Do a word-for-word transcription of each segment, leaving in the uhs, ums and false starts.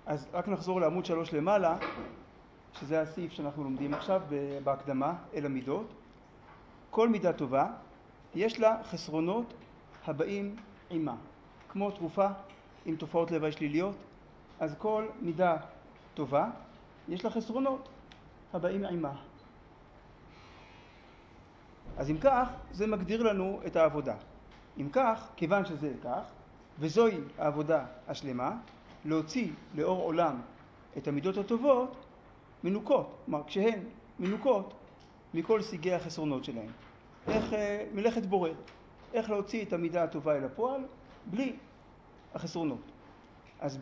אז רק נחזור לעמוד שלוש למעלה, שזה הסעיף שאנחנו לומדים עכשיו בהקדמה אל המידות. כל מידה טובה יש לה חסרונות הבאים עימה. כמו תרופה עם תופעות לוואי שליליות, אז כל מידה טובה יש לה חסרונות הבאים עימה. אז אם כך, זה מגדיר לנו את העבודה. אם כך, כיוון שזה כך, וזוהי העבודה השלמה, להוציא לאור עולם את המידות הטובות מנוקות, כלומר כשהן מנוקות מכל סיגי החסרונות שלהן. איך מלאכת בורר, איך להוציא את המידה הטובה אל הפועל בלי החסרונות. אז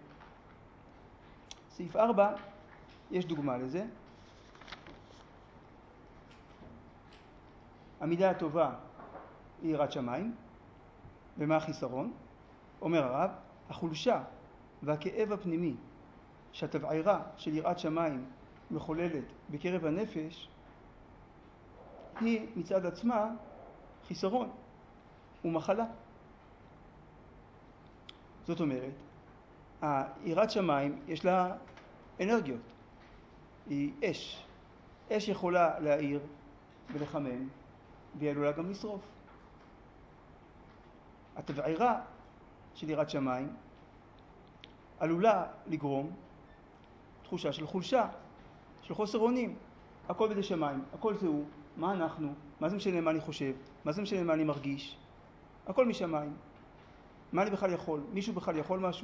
בסעיף ארבע יש דוגמה לזה. המידה הטובה היא יראת שמיים. ומה החיסרון? אומר הרב, החולשה והכאב הפנימי שהתבערה של יראת שמיים מחוללת בקרב הנפש היא מצד עצמה חיסרון ומחלה. זאת אומרת, יראת שמיים יש לה אנרגיות, היא אש. אש יכולה להאיר ולחמם והיא עלולה גם לשרוף. התבערה של יראת שמיים עלולה לגרום תחושה של חולשה, של חוסר אונים. הכל בידי שמיים, הכל זה הוא. מה אנחנו? מה זה משנה מה אני חושב? מה זה משנה מה אני מרגיש? הכל משמיים. מה אני בכלל יכול? מישהו בכלל יכול משהו?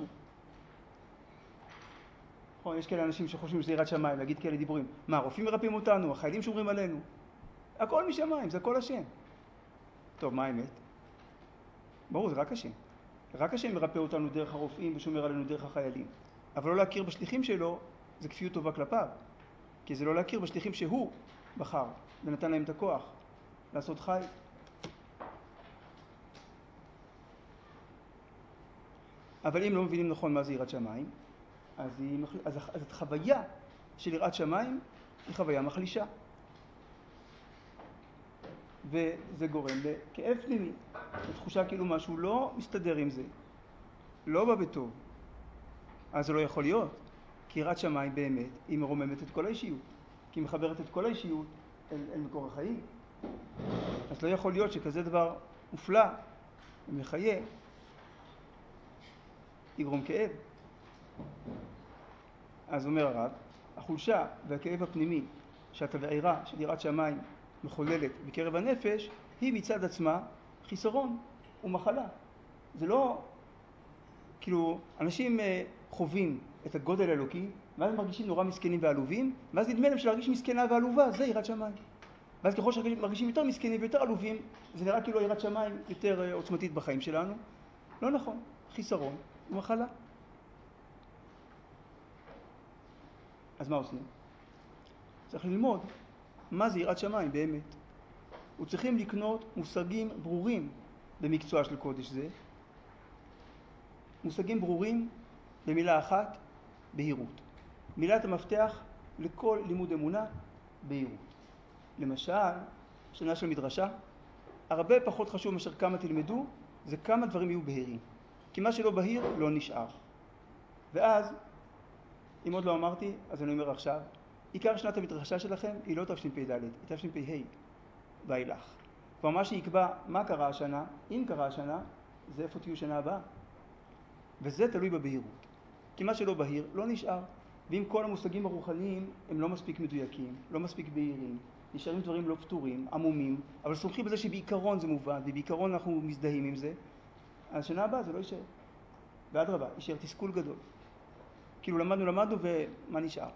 נכון, יש כאלה אנשים שחושבים שזה יראת שמיים, להגיד כאלה דיבורים. מה, הרופאים מרפאים אותנו? החיילים שומרים עלינו? הכל משמיים, זה הכל השם. טוב, מה האמת? ברור, זה רק השם. רק השם מרפא אותנו דרך הרופאים ושומר עלינו דרך החיילים. אבל לא להכיר בשליחים שלו זה כפיות טובה כלפיו. כי זה לא להכיר בשליחים שהוא בחר ונתן להם את הכוח לעשות חי. אבל אם לא מבינים נכון מה זה יראת שמיים, אז, היא, אז, אז את חוויה של יראת שמיים היא חוויה מחלישה. וזה גורם לכאב פנימי, לתחושה כאילו משהו לא מסתדר עם זה, לא בא בטוב. אז זה לא יכול להיות, כי יראת שמיים באמת היא מרוממת את כל האישיות, כי היא מחברת את כל האישיות אל, אל מקור החיים. אז לא יכול להיות שכזה דבר מופלא ומחיה יגרום כאב. אז אומר הרב, החולשה והכאב הפנימי שהתבערה של יראת שמיים מחוללת בקרב הנפש היא מצד עצמה חיסרון ומחלה. זה לא, כאילו, אנשים חווים את הגודל האלוקי, ואז הם מרגישים נורא מסכנים ועלובים, ואז נדמה להם שלהרגיש מסכנה ועלובה זה יראת שמיים. ואז ככל שמרגישים יותר מסכנים ויותר עלובים, זה נראה כאילו יראת שמיים יותר עוצמתית בחיים שלנו. לא נכון, חיסרון ומחלה. אז מה עושים? צריך ללמוד מה זה יראת שמיים באמת. וצריכים לקנות מושגים ברורים במקצוע של קודש זה. מושגים ברורים במילה אחת, בהירות. מילת המפתח לכל לימוד אמונה, בהירות. למשל, שנה של מדרשה, הרבה פחות חשוב מאשר כמה תלמדו, זה כמה דברים יהיו בהירים. כי מה שלא בהיר לא נשאר. ואז, אם עוד לא אמרתי, אז אני אומר עכשיו, עיקר שנת המדרשה שלכם היא לא תשפ"ד, היא תשפ"ה ואילך. כבר מה שיקבע מה קרה השנה, אם קרה השנה, זה איפה תהיו שנה הבאה. וזה תלוי בבהירות. כי מה שלא בהיר לא נשאר. ואם כל המושגים הרוחניים הם לא מספיק מדויקים, לא מספיק בהירים, נשארים דברים לא פתורים, עמומים, אבל סומכים בזה שבעיקרון זה מובן, ובעיקרון אנחנו מזדהים עם זה, אז שנה הבאה זה לא יישאר. ואדרבה, יישאר תסכול גדול. כאילו למדנו, למדנו, ומה נשאר?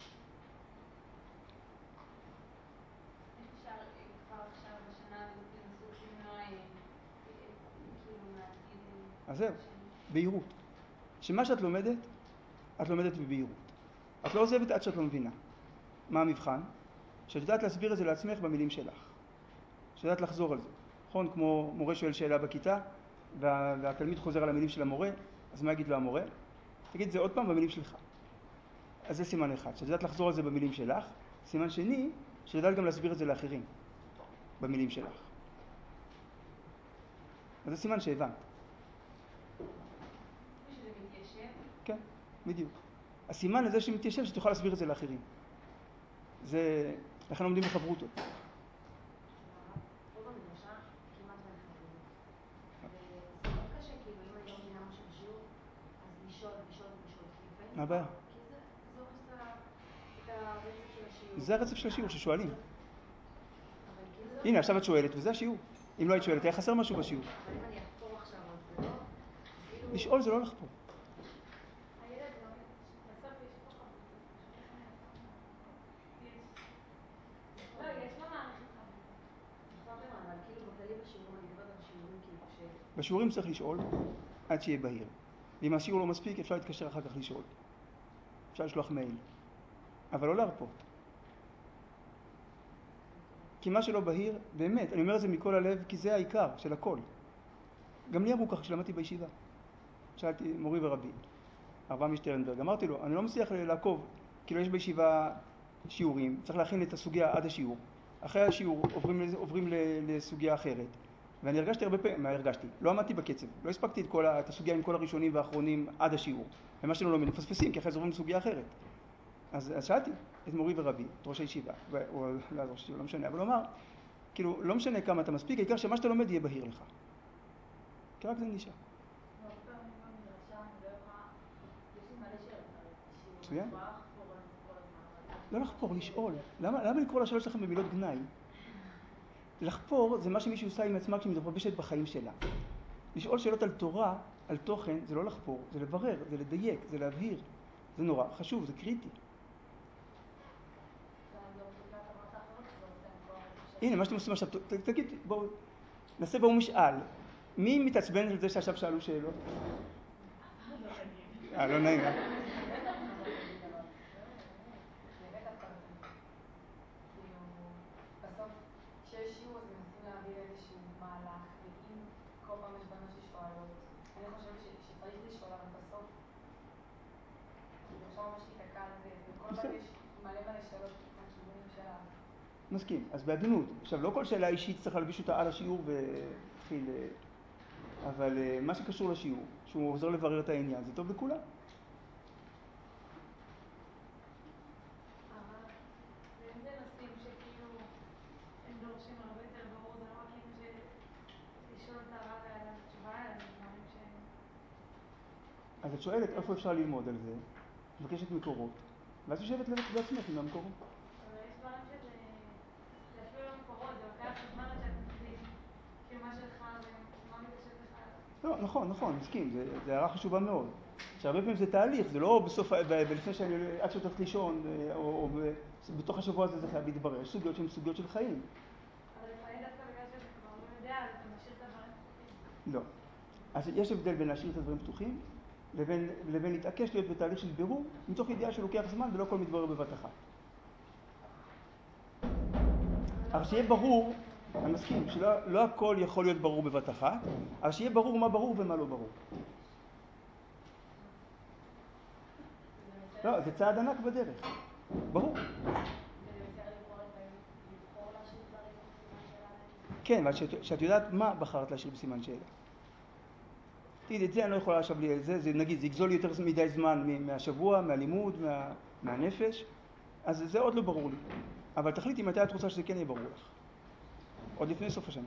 אז זהו, בהירות. שמה שאת לומדת, את לומדת בבהירות. את לא עוזבת עד שאת לא מבינה. מה המבחן? שאת יודעת להסביר את זה לעצמך במילים שלך. שאת יודעת לחזור על זה. נכון? כמו מורה שואל שאלה בכיתה, וה... והתלמיד חוזר על המילים של המורה, אז מה יגיד לו המורה? תגיד זה עוד פעם במילים שלך. אז זה סימן אחד. שאת יודעת לחזור על זה במילים שלך. סימן שני, שאת יודעת גם להסביר את זה לאחרים. במילים שלך. אז זה סימן שהבנת. שזה מתיישב? כן, בדיוק. הסימן לזה שמתיישב שתוכל להסביר את זה לאחרים. זה, לכן לומדים בחברותות. פה במדרשה כמעט ואין חברות. וזה מאוד קשה, כאילו אם אני לא מבינה משהו בשיעור, אז לשאול, לשאול ולשאול. מה הבעיה? כי זה הורס את הרצף של השיעור. זה הרצף של השיעור ששואלים. אבל כאילו זה... הנה, עכשיו את שואלת, וזה השיעור. אם לא היית שואלת, היה חסר משהו בשיעור. אבל אם אני אחפור עכשיו, אז זה לא... כאילו... לשאול זה לא לחפור. הילד לא... בסוף יש פה חברות. יש... לא, יש לו מערכת חברות. נכון, אבל כאילו בכללי בשיעורים, אני מדברת על שיעורים כאילו ש... בשיעורים צריך לשאול עד שיהיה בהיר. ואם השיעור לא מספיק, אפשר להתקשר אחר כך לשאול. אפשר לשלוח מייל. אבל לא להרפות. כי מה שלא בהיר, באמת, אני אומר את זה מכל הלב, כי זה העיקר של הכל. גם לי אמרו ככה כשלמדתי בישיבה. שאלתי מורי ורבי, אברהם שטרנברג, אמרתי לו, אני לא מצליח לעקוב, כאילו יש בישיבה שיעורים, צריך להכין את הסוגיה עד השיעור. אחרי השיעור עוברים, עוברים לסוגיה אחרת. ואני הרגשתי הרבה פעמים, מה הרגשתי? לא עמדתי בקצב, לא הספקתי את, כל, את הסוגיה עם כל הראשונים והאחרונים עד השיעור. ומה שלא לומד, מפספסים, כי אחרי זה עוברים לסוגיה אחרת. אז, אז שאלתי את מורי ורבי, את ראש הישיבה, או לא ראש הישיבה, לא משנה, אבל הוא אמר, כאילו, לא משנה כמה אתה מספיק, העיקר שמה שאתה לומד יהיה בהיר לך. כי רק זה נשאר. הרבה פעמים במדרשה אני לא יכולה, יש לי מלא שאלות על השיעור, מצוין. אני יכולה לחפור על זה כל הזמן. לא לחפור, לשאול. למה, למה לקרוא לשאלות שלכם במילות גנאי? לחפור זה מה שמישהו עושה עם עצמה כשהיא מתרבשת בחיים שלה. לשאול שאלות על תורה, על תוכן, זה לא לחפור, זה לברר, זה לדייק, זה להבהיר. זה נורא חשוב, זה קריטי. הנה, מה שאתם עושים עכשיו, תגיד, בואו, נעשה בואו משאל. מי מתעצבן על זה שעכשיו שאלו שאלות? אה, לא נעים. באמת דווקא לא תמיד. כאילו, בסוף, כשיש שיעור אז מנסים להעביר איזשהו מהלך, ואם כל פעם יש בנות ששואלות, אני חושבת שצריך לשאול, אבל בסוף, עכשיו ממש להיתקע על זה, וכל פעם יש מלא מלא שאלות מהכיוונים שלה. מסכים, אז בעדינות. עכשיו, לא כל שאלה אישית צריך להלביש אותה על השיעור ותחיל... אבל מה שקשור לשיעור, שהוא עוזר לברר את העניין, זה טוב לכולם. אבל, ואם זה נושאים שכאילו הם דורשים הרבה יותר ברור, זה לא רק כאילו שלשאול את הרב ולדעת התשובה, אלא זה דברים ש... אז את שואלת איפה אפשר ללמוד על זה, מבקשת מקורות, ואז יושבת לעצמך עם המקורות. אבל יש דברים שזה... זה אפילו לא מקורות, זה לוקח זמן עד שאתם יודעים כאילו מה שלך ומה מתיישב לך. לא, נכון, נכון, מסכים, זה, זה הערה חשובה מאוד. שהרבה פעמים זה תהליך, זה לא בסוף, ולפני שאני, עד שתלך לישון, או, או בתוך השבוע הזה זה חייב להתברר. יש סוגיות שהן סוגיות של חיים. אבל לפעמים דווקא בגלל שאתה כבר לא יודע, אז אתה משאיר את הדברים פתוחים. לא. אז יש הבדל בין להשאיר את הדברים פתוחים, לבין, לבין להתעקש להיות בתהליך של בירור, מתוך ידיעה שלוקח זמן ולא הכל מתברר בבת אחת. אבל שיהיה ברור, אני מסכים, שלא לא הכל יכול להיות ברור בבת אחת, אבל שיהיה ברור מה ברור ומה לא ברור. לא, זה צעד ענק בדרך. ברור. זה יותר יכולת לבחור להשאיר דברים בסימן שאלה להם? כן, אבל שאת, שאת יודעת מה בחרת להשאיר בסימן שאלה. תראי, את זה אני לא יכולה עכשיו, זה, זה, נגיד, זה יגזול יותר מדי זמן מהשבוע, מהלימוד, מה, מהנפש, אז זה עוד לא ברור לי. אבל תחליטי מתי את רוצה שזה כן יהיה ברור לך. עוד לפני סוף השנה.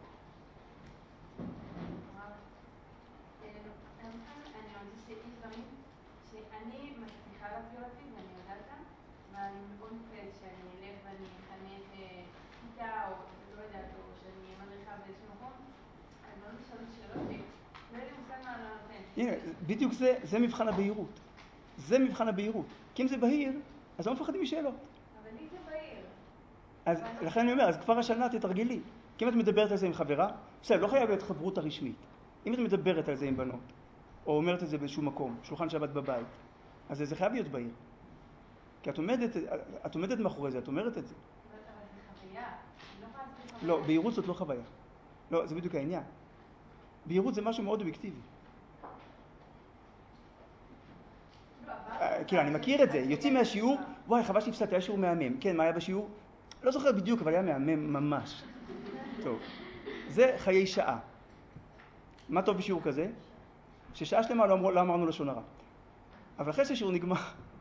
אני מרגיש שיש דברים שאני מצליחה להסביר לעצמי ואני יודעת אותם, אבל אני מאוד מפחדת שאני אלך ואני אחנך כיתה או לא יודעת, או שאני מדריכה באיזשהו מקום, אז לא נשאלות שאלות ולא יודע מושג מה לא נותן. הנה, בדיוק זה, זה מבחן הבהירות. זה מבחן הבהירות. כי אם זה בהיר, אז לא מפחדים משאלות. אבל לי זה בהיר. אז לכן אני אומר, אז כבר השנה תתרגלי. כי אם את מדברת על זה עם חברה, בסדר, לא חייב להיות חברות הרשמית. אם את מדברת על זה עם בנות, או אומרת את זה באיזשהו מקום, שולחן שבת בבית, אז זה חייב להיות בהיר. כי את עומדת, את עומדת מאחורי זה, את אומרת את זה. אבל זה חוויה. אני לא יכולה להסביר חוויה. לא, בהירות זאת לא חוויה. לא, זה בדיוק העניין. בהירות זה משהו מאוד אובייקטיבי. כאילו, אני מכיר את זה. יוצאים מהשיעור, וואי, חבל שהפסדתי, היה שיעור מהמם. כן, מה היה בשיעור? לא זוכר בדיוק, אבל היה מהמם ממש. טוב. זה חיי שעה. מה טוב בשיעור כזה? ששעה שלמה לא, אמר, לא אמרנו לשון הרע. אבל אחרי שהשיעור נגמר,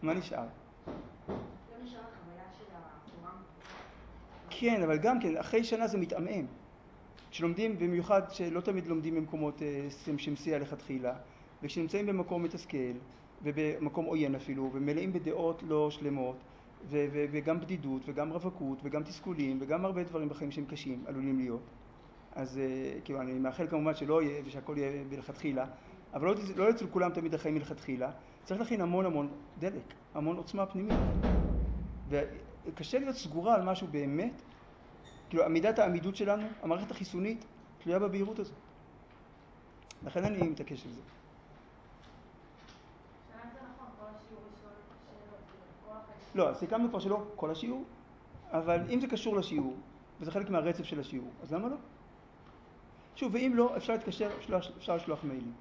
מה נשאר? לא נשאר החוויה של התורה. כן, אבל גם כן, אחרי שנה זה מתעמם. כשלומדים, במיוחד שלא תמיד לומדים במקומות שמסיע לכתחילה, וכשנמצאים במקום מתסכל, ובמקום עוין אפילו, ומלאים בדעות לא שלמות, ו- ו- וגם בדידות, וגם רווקות, וגם תסכולים, וגם הרבה דברים בחיים שהם קשים, עלולים להיות. אז כאילו, אני מאחל כמובן שלא יהיה, ושהכל יהיה בלכתחילה, אבל לא, לא אצל כולם תמיד החיים מלכתחילה. צריך להכין המון המון דלק, המון עוצמה פנימית. וקשה להיות סגורה על משהו באמת, כאילו, עמידת העמידות שלנו, המערכת החיסונית, תלויה בבהירות הזאת. לכן אני מתעקש על זה. שאלה אם זה נכון, כל השיעור לשאול שאלות, כל החיים. לא, אז סיכמנו כבר שלא כל השיעור, אבל אם זה קשור לשיעור, וזה חלק מהרצף של השיעור, אז למה לא? שוב, ואם לא, אפשר להתקשר, אפשר לשלוח מיילים.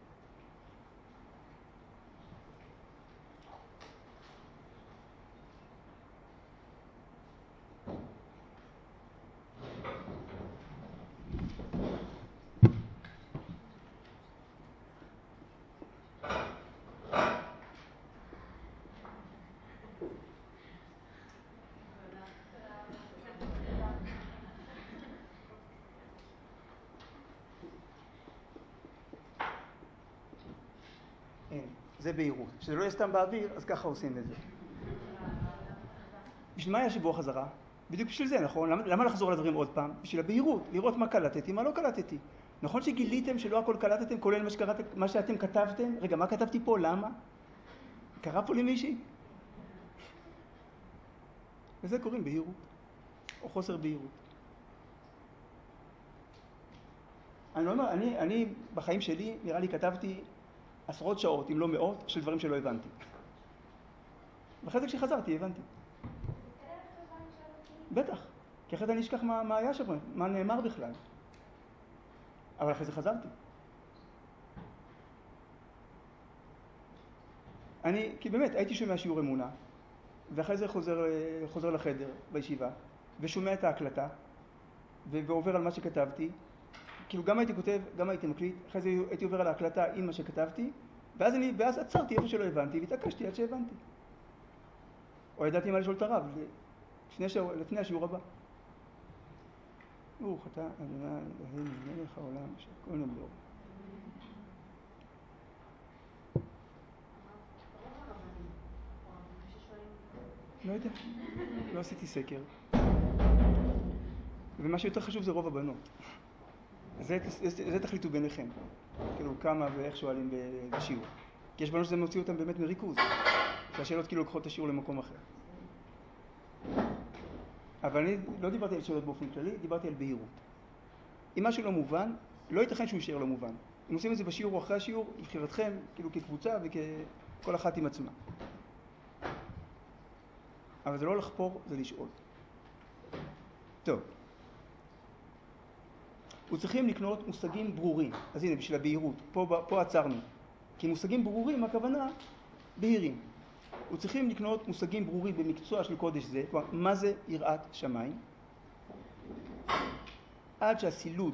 זה בהירות. כשזה לא יהיה סתם באוויר, אז ככה עושים את זה. בשביל מה יש בו חזרה? בדיוק בשביל זה, נכון? למה, למה לחזור לדברים עוד פעם? בשביל הבהירות, לראות מה קלטתי, מה לא קלטתי. נכון שגיליתם שלא הכל קלטתם, כולל מה, שקראת, מה שאתם כתבתם? רגע, מה כתבתי פה? למה? קרה פה למישהי? וזה קוראים בהירות, או חוסר בהירות. אני לא אומר, אני, אני בחיים שלי, נראה לי כתבתי עשרות שעות, אם לא מאות, של דברים שלא הבנתי. ואחרי זה כשחזרתי, הבנתי. בטח, כי אחרי זה אני אשכח מה, מה היה שם, מה נאמר בכלל. אבל אחרי זה חזרתי. אני, כי באמת, הייתי שומע שיעור אמונה, ואחרי זה חוזר, חוזר לחדר בישיבה, ושומע את ההקלטה, ועובר על מה שכתבתי. כאילו גם הייתי כותב, גם הייתי מקליט, אחרי זה הייתי עובר על ההקלטה עם מה שכתבתי, ואז, אני, ואז עצרתי איפה שלא הבנתי, והתעקשתי עד שהבנתי. או ידעתי מה לשאול את הרב, לפני, שיעור, לפני השיעור הבא. ברוך אתה, אדוני אלוהינו מלך העולם, שהכל נהיה בדברו. לא יודע, לא עשיתי סקר. ומה שיותר חשוב זה רוב הבנות. זה, זה, זה תחליטו ביניכם. כאילו כמה ואיך שואלים בשיעור. כי יש בנות שזה מוציא אותם באמת מריכוז. שהשאלות כאילו לוקחות את השיעור למקום אחר. אבל אני לא דיברתי על שאלות באופן כללי, דיברתי על בהירות. אם משהו לא מובן, לא ייתכן שהוא יישאר לא מובן. אם עושים את זה בשיעור או אחרי השיעור, לבחירתכם, כאילו כקבוצה וככל אחת עם עצמה. אבל זה לא לחפור, זה לשאול. טוב. וצריכים לקנות מושגים ברורים. אז הנה, בשביל הבהירות, פה, פה עצרנו. כי מושגים ברורים, הכוונה, בהירים. וצריכים לקנות מושגים ברורים במקצוע של קודש זה, כלומר, מה זה יראת שמיים? עד שהסילוד,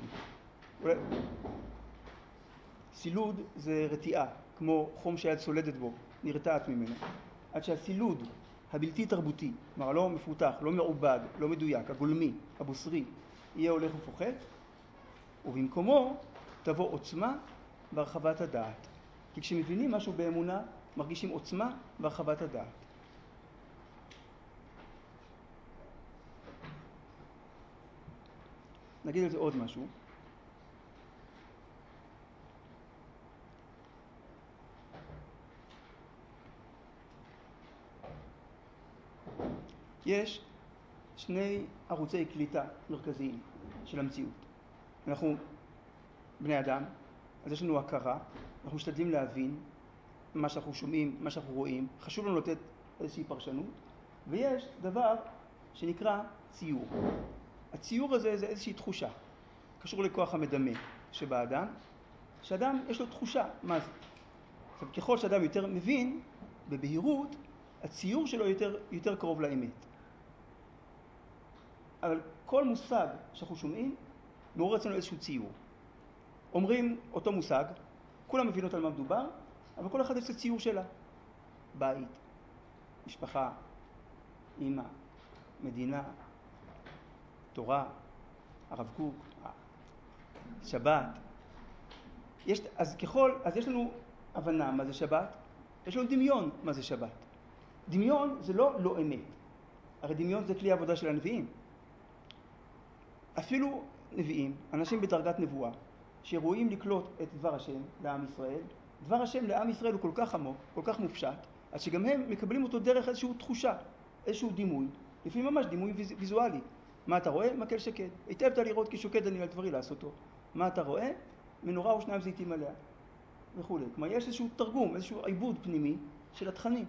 סילוד זה רתיעה, כמו חום שהיד סולדת בו, נרתעת ממנו. עד שהסילוד הבלתי תרבותי, כלומר לא מפותח, לא מעובד, לא מדויק, הגולמי, הבוסרי, יהיה הולך ופוחת, ובמקומו תבוא עוצמה והרחבת הדעת. כי כשמבינים משהו באמונה, מרגישים עוצמה והרחבת הדעת. נגיד על זה עוד משהו. יש שני ערוצי קליטה מרכזיים של המציאות. אנחנו בני אדם, אז יש לנו הכרה, אנחנו משתדלים להבין מה שאנחנו שומעים, מה שאנחנו רואים, חשוב לנו לתת איזושהי פרשנות, ויש דבר שנקרא ציור. הציור הזה זה איזושהי תחושה, קשור לכוח המדמה שבאדם, שאדם יש לו תחושה מה זה. עכשיו, ככל שאדם יותר מבין, בבהירות, הציור שלו יותר, יותר קרוב לאמת. אבל כל מושג שאנחנו שומעים, מעורר אצלנו איזשהו ציור. אומרים אותו מושג, כולם מבינות על מה מדובר, אבל כל אחד יש את הציור שלה. בית, משפחה, אמא, מדינה, תורה, הרב קוק, שבת. יש, אז ככל, אז יש לנו הבנה מה זה שבת, יש לנו דמיון מה זה שבת. דמיון זה לא לא אמת. הרי דמיון זה כלי העבודה של הנביאים. אפילו נביאים, אנשים בדרגת נבואה, שרואים לקלוט את דבר השם לעם ישראל, דבר השם לעם ישראל הוא כל כך עמוק, כל כך מופשט, אז שגם הם מקבלים אותו דרך איזושהי תחושה, איזשהו דימוי, לפעמים ממש דימוי ויזואלי. מה אתה רואה? מקל שקד. היטבת לראות כי שוקד אני על דברי לעשותו. מה אתה רואה? מנורה ושניים זיתים עליה. וכו'. כלומר, יש איזשהו תרגום, איזשהו עיבוד פנימי של התכנים.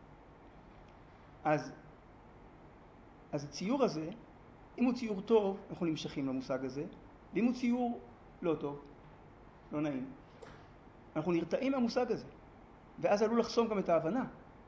אז, אז הציור הזה, אם הוא ציור טוב, אנחנו נמשכים למושג הזה, ואם הוא ציור לא טוב, לא נעים, אנחנו נרתעים מהמושג הזה, ואז עלול לחסום גם את ההבנה.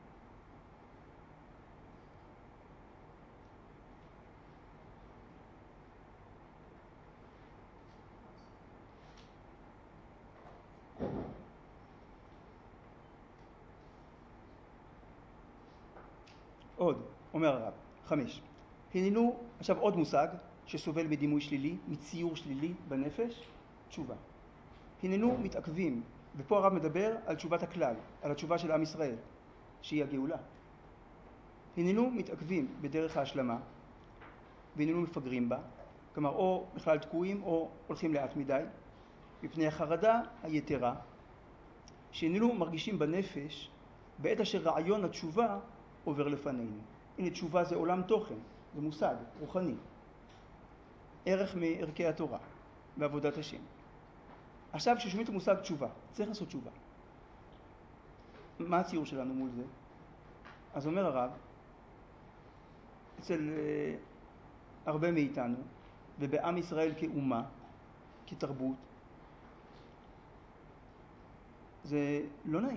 עוד, אומר הרב, חמש. הננו, עכשיו עוד מושג שסובל בדימוי שלילי, מציור שלילי בנפש, תשובה. הננו מתעכבים, ופה הרב מדבר על תשובת הכלל, על התשובה של עם ישראל, שהיא הגאולה. הננו מתעכבים בדרך ההשלמה, והננו מפגרים בה, כלומר או בכלל תקועים או הולכים לאט מדי, מפני החרדה היתרה, שהננו מרגישים בנפש בעת אשר רעיון התשובה עובר לפנינו. הנה, תשובה זה עולם תוכן, זה מושג רוחני, ערך מערכי התורה ועבודת השם. עכשיו כששומעים את המושג תשובה, צריך לעשות תשובה. מה הציור שלנו מול זה? אז אומר הרב, אצל uh, הרבה מאיתנו, ובעם ישראל כאומה, כתרבות, זה לא נעים.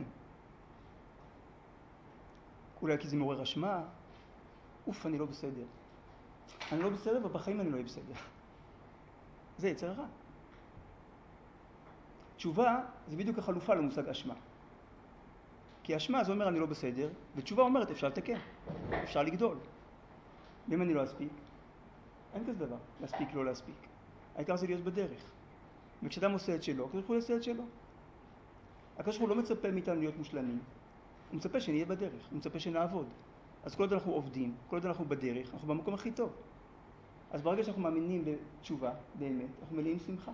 אולי כי זה מעורר אשמה, אוף, אני לא בסדר. אני לא בסדר ובחיים אני לא אהיה בסדר. זה יצר הרע. תשובה זה בדיוק החלופה למושג אשמה. כי אשמה זה אומר אני לא בסדר, ותשובה אומרת אפשר לתקן, אפשר לגדול. ואם אני לא אספיק, אין כזה דבר, להספיק לא להספיק. העיקר זה להיות בדרך. וכשאדם עושה את שלו, הקדוש ברוך הוא יעשה את שלו. הקדוש ברוך הוא לא מצפה מאיתנו להיות מושלמים, הוא מצפה שנהיה בדרך, הוא מצפה שנעבוד. אז כל עוד אנחנו עובדים, כל עוד אנחנו בדרך, אנחנו במקום הכי טוב. אז ברגע שאנחנו מאמינים בתשובה, באמת, אנחנו מלאים שמחה.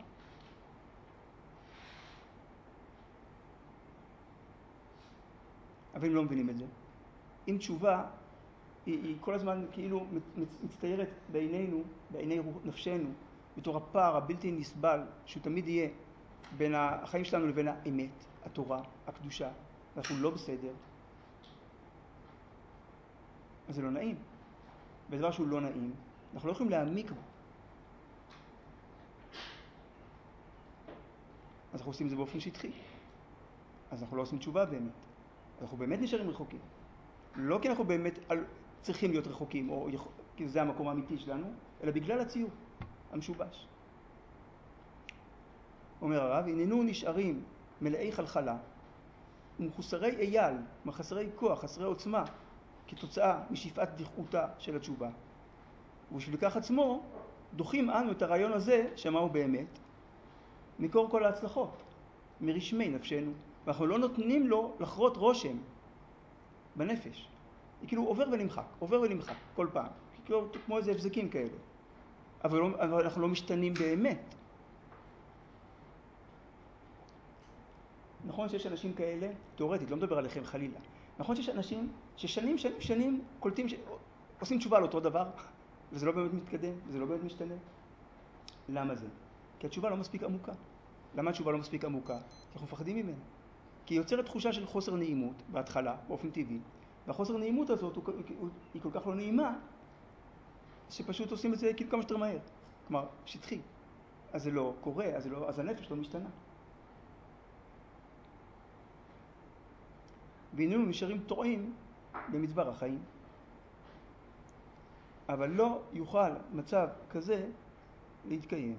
אבל אם לא מבינים את זה, אם תשובה היא, היא כל הזמן כאילו מצטיירת בעינינו, בעיני נפשנו, בתור הפער הבלתי נסבל, שהוא תמיד יהיה בין החיים שלנו לבין האמת, התורה, הקדושה, ואנחנו לא בסדר, אז זה לא נעים. בדבר שהוא לא נעים, אנחנו לא יכולים להעמיק בו. אז אנחנו עושים את זה באופן שטחי. אז אנחנו לא עושים תשובה באמת. אנחנו באמת נשארים רחוקים. לא כי אנחנו באמת צריכים להיות רחוקים, או כי זה המקום האמיתי שלנו, אלא בגלל הציור המשובש. אומר הרב, הננו נשארים מלאי חלחלה, ומחוסרי אייל, מחסרי כוח, חסרי עוצמה, כתוצאה משאיפת דחותה של התשובה. ובשביל כך עצמו, דוחים אנו את הרעיון הזה, שמהו באמת, מקור כל ההצלחות, מרשמי נפשנו. ואנחנו לא נותנים לו לחרות רושם בנפש. היא כאילו עובר ונמחק, עובר ונמחק כל פעם, כאילו, כמו איזה הבזקים כאלה. אבל, לא, אבל אנחנו לא משתנים באמת. נכון שיש אנשים כאלה, תיאורטית, לא מדבר עליכם חלילה, נכון שיש אנשים ששנים, שנים, שנים קולטים, ש... עושים תשובה על אותו דבר, וזה לא באמת מתקדם, וזה לא באמת משתנה. למה זה? כי התשובה לא מספיק עמוקה. למה התשובה לא מספיק עמוקה? כי אנחנו מפחדים ממנה. כי היא יוצרת תחושה של חוסר נעימות בהתחלה, באופן טבעי, והחוסר נעימות הזאת הוא, הוא, היא כל כך לא נעימה, שפשוט עושים את זה כאילו כמה שיותר מהר. כלומר, שטחי. אז זה לא קורה, אז, זה לא, אז הנפש לא משתנה. והננו נשארים טועים במדבר החיים. אבל לא יוכל מצב כזה להתקיים.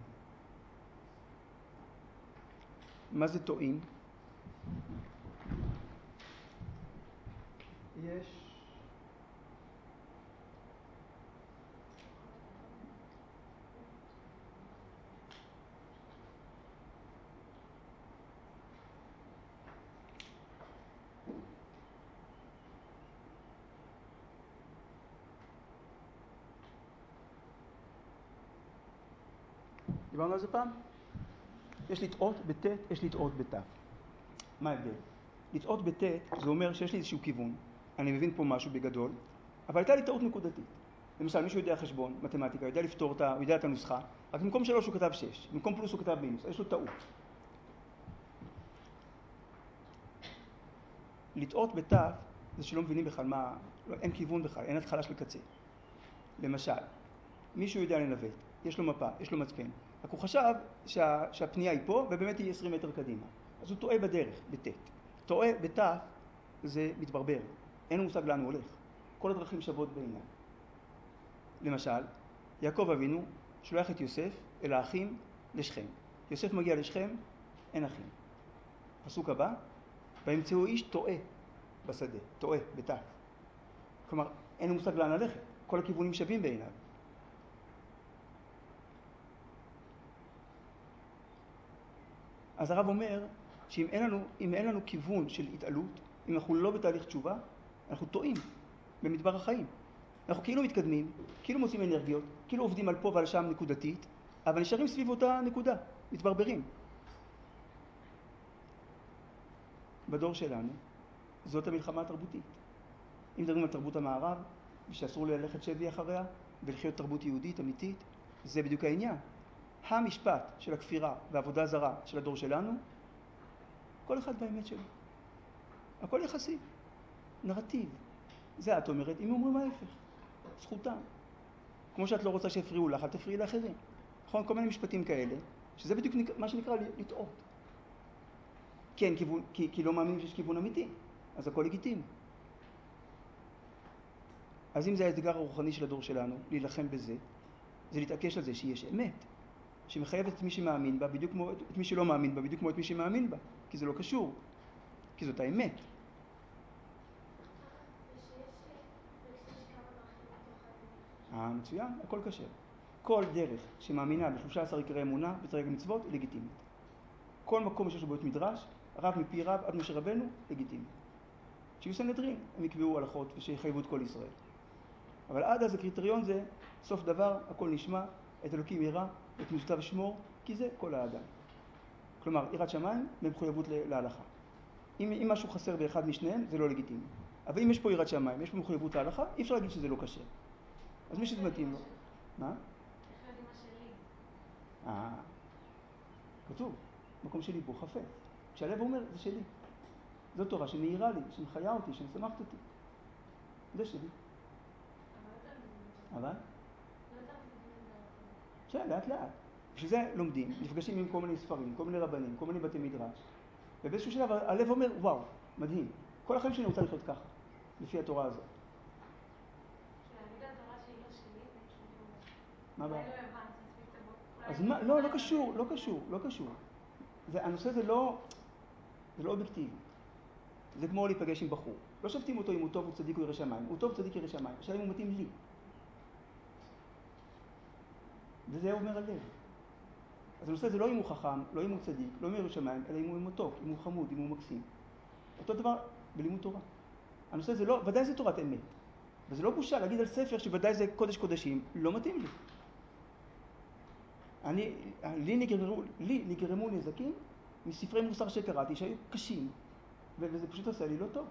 מה זה טועים? יש דיברנו על זה פעם? יש לטעות בט', יש לטעות בת'. מה ההבדל? לטעות בט' זה אומר שיש לי איזשהו כיוון, אני מבין פה משהו בגדול, אבל הייתה לי טעות נקודתית. למשל, מישהו יודע חשבון, מתמטיקה, יודע לפתור אותה, הוא יודע את הנוסחה, רק במקום שלוש הוא כתב שש, במקום פלוס הוא כתב מינוס, יש לו טעות. לטעות בת' זה שלא מבינים בכלל מה, לא, אין כיוון בכלל, אין התחלה של קצה. למשל, מישהו יודע לנווט, יש לו מפה, יש לו מצפן, רק הוא חשב שה, שהפנייה היא פה ובאמת היא עשרים מטר קדימה. אז הוא טועה בדרך, בט'. טועה בת' זה מתברבר, אין לו מושג לאן הוא הולך. כל הדרכים שוות בעיניו. למשל, יעקב אבינו שולח את יוסף אל האחים לשכם. יוסף מגיע לשכם, אין אחים. פסוק הבא, וימצאו איש טועה בשדה, טועה בת'. כלומר, אין לו מושג לאן ללכת, כל הכיוונים שווים בעיניו. אז הרב אומר שאם אין לנו, אם אין לנו כיוון של התעלות, אם אנחנו לא בתהליך תשובה, אנחנו טועים במדבר החיים. אנחנו כאילו מתקדמים, כאילו מוצאים אנרגיות, כאילו עובדים על פה ועל שם נקודתית, אבל נשארים סביב אותה נקודה, מתברברים. בדור שלנו, זאת המלחמה התרבותית. אם מדברים על תרבות המערב, ושאסור ללכת שבי אחריה, ולחיות תרבות יהודית אמיתית, זה בדיוק העניין. המשפט של הכפירה והעבודה זרה של הדור שלנו, כל אחד באמת שלו. הכל יחסי, נרטיב. זה את אומרת, אם אומרים ההפך, זכותם. כמו שאת לא רוצה שיפריעו לך, אל תפריעי לאחרים. נכון? כל מיני משפטים כאלה, שזה בדיוק מה שנקרא לטעות. כן, כיוון, כי, כי לא מאמין שיש כיוון אמיתי, אז הכל לגיטימי. אז אם זה האתגר הרוחני של הדור שלנו, להילחם בזה, זה להתעקש על זה שיש אמת, שמחייבת את מי שמאמין בה, בדיוק כמו את מי שלא מאמין בה, בדיוק כמו את מי שמאמין בה, כי זה לא קשור, כי זאת האמת. אה, מצוין, הכל קשר. כל דרך שמאמינה ב-שלושה עשר עיקרי אמונה ותרי"ג מצוות היא לגיטימית. כל מקום שיש לו בית מדרש, רב מפי רב עד משה רבנו, לגיטימי. שיהיו סנהדרין, הם יקבעו הלכות ושיחייבו את כל ישראל. אבל עד אז הקריטריון זה, סוף דבר, הכל נשמע, את אלוקים ירא, את מצוותיו שמור, כי זה כל האדם. כלומר, יראת שמיים במחויבות להלכה. אם, אם משהו חסר באחד משניהם, זה לא לגיטימי. אבל אם יש פה יראת שמיים, יש פה מחויבות להלכה, אי אפשר להגיד שזה לא קשה. אז מי שזה מתאים לו. מה? איך יודעים מה שלי? אה, כתוב, מקום שלי בו חפץ. כשהלב אומר, זה שלי. זו תורה שמאירה לי, שמחיה אותי, שמשמחת אותי. זה שלי. אבל? כן, לאט לאט. בשביל זה לומדים, נפגשים עם כל מיני ספרים, כל מיני רבנים, כל מיני בתי מדרש. ובאיזשהו שלב הלב אומר, וואו, מדהים. כל החיים שלי רוצה לחיות ככה, לפי התורה הזאת. להגיד על תורה שהיא לא שלי, זה כאילו... מה הבעיה? אולי לא הבנת, מספיק תבוא. אז מה, לא, לא קשור, לא קשור, לא קשור. זה, הנושא זה לא, זה לא אובייקטיבי. זה כמו להיפגש עם בחור. לא שופטים אותו אם הוא טוב או צדיק או ירא שמיים. הוא טוב, צדיק, ירא שמיים. השאלה אם הוא מתאים לי. וזה אומר הלב. אז הנושא זה לא אם הוא חכם, לא אם הוא צדיק, לא אם הוא ירא שמיים, אלא אם הוא מתוק, אם הוא חמוד, אם הוא מקסים. אותו דבר בלימוד תורה. הנושא זה לא, ודאי זה תורת אמת. וזה לא בושה להגיד על ספר שוודאי זה קודש קודשים, לא מתאים לי. אני, לי נגרמו, לי נגרמו נזקים מספרי מוסר שקראתי שהיו קשים, וזה פשוט עושה לי לא טוב.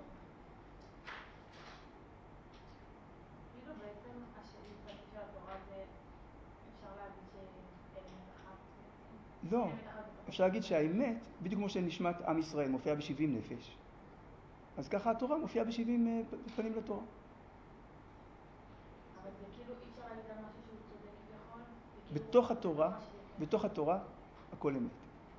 כאילו בעצם השאלה של התורה זה, אפשר להגיד שאמת אחת בעצם? לא, אפשר להגיד שהאמת, בדיוק כמו שנשמת עם ישראל מופיעה בשבעים נפש, אז ככה התורה מופיעה בשבעים פנים לתורה. אבל זה כאילו אי אפשר להגיד על משהו שהוא צודק כביכול? בתוך התורה, בתוך התורה, הכל אמת.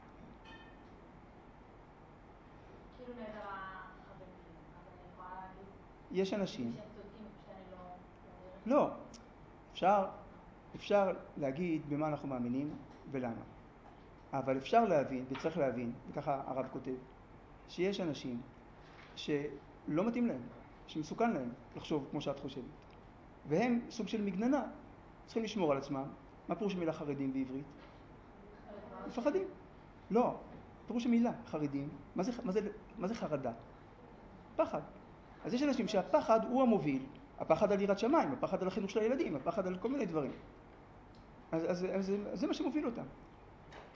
כאילו נהדר החברים, אז אני יכולה להגיד... יש אנשים... שהם צודקים, פשוט אני לא... לא, אפשר, אפשר להגיד במה אנחנו מאמינים ולמה. אבל אפשר להבין, וצריך להבין, וככה הרב כותב, שיש אנשים שלא מתאים להם, שמסוכן להם לחשוב כמו שאת חושבת. והם סוג של מגננה, צריכים לשמור על עצמם. מה פירוש המילה חרדים בעברית? מפחדים. לא, פירוש המילה חרדים, מה זה, מה זה, מה זה חרדה? פחד. אז יש אנשים שהפחד הוא המוביל, הפחד על יראת שמיים, הפחד על החינוך של הילדים, הפחד על כל מיני דברים. אז, אז, אז, אז זה מה שמוביל אותם.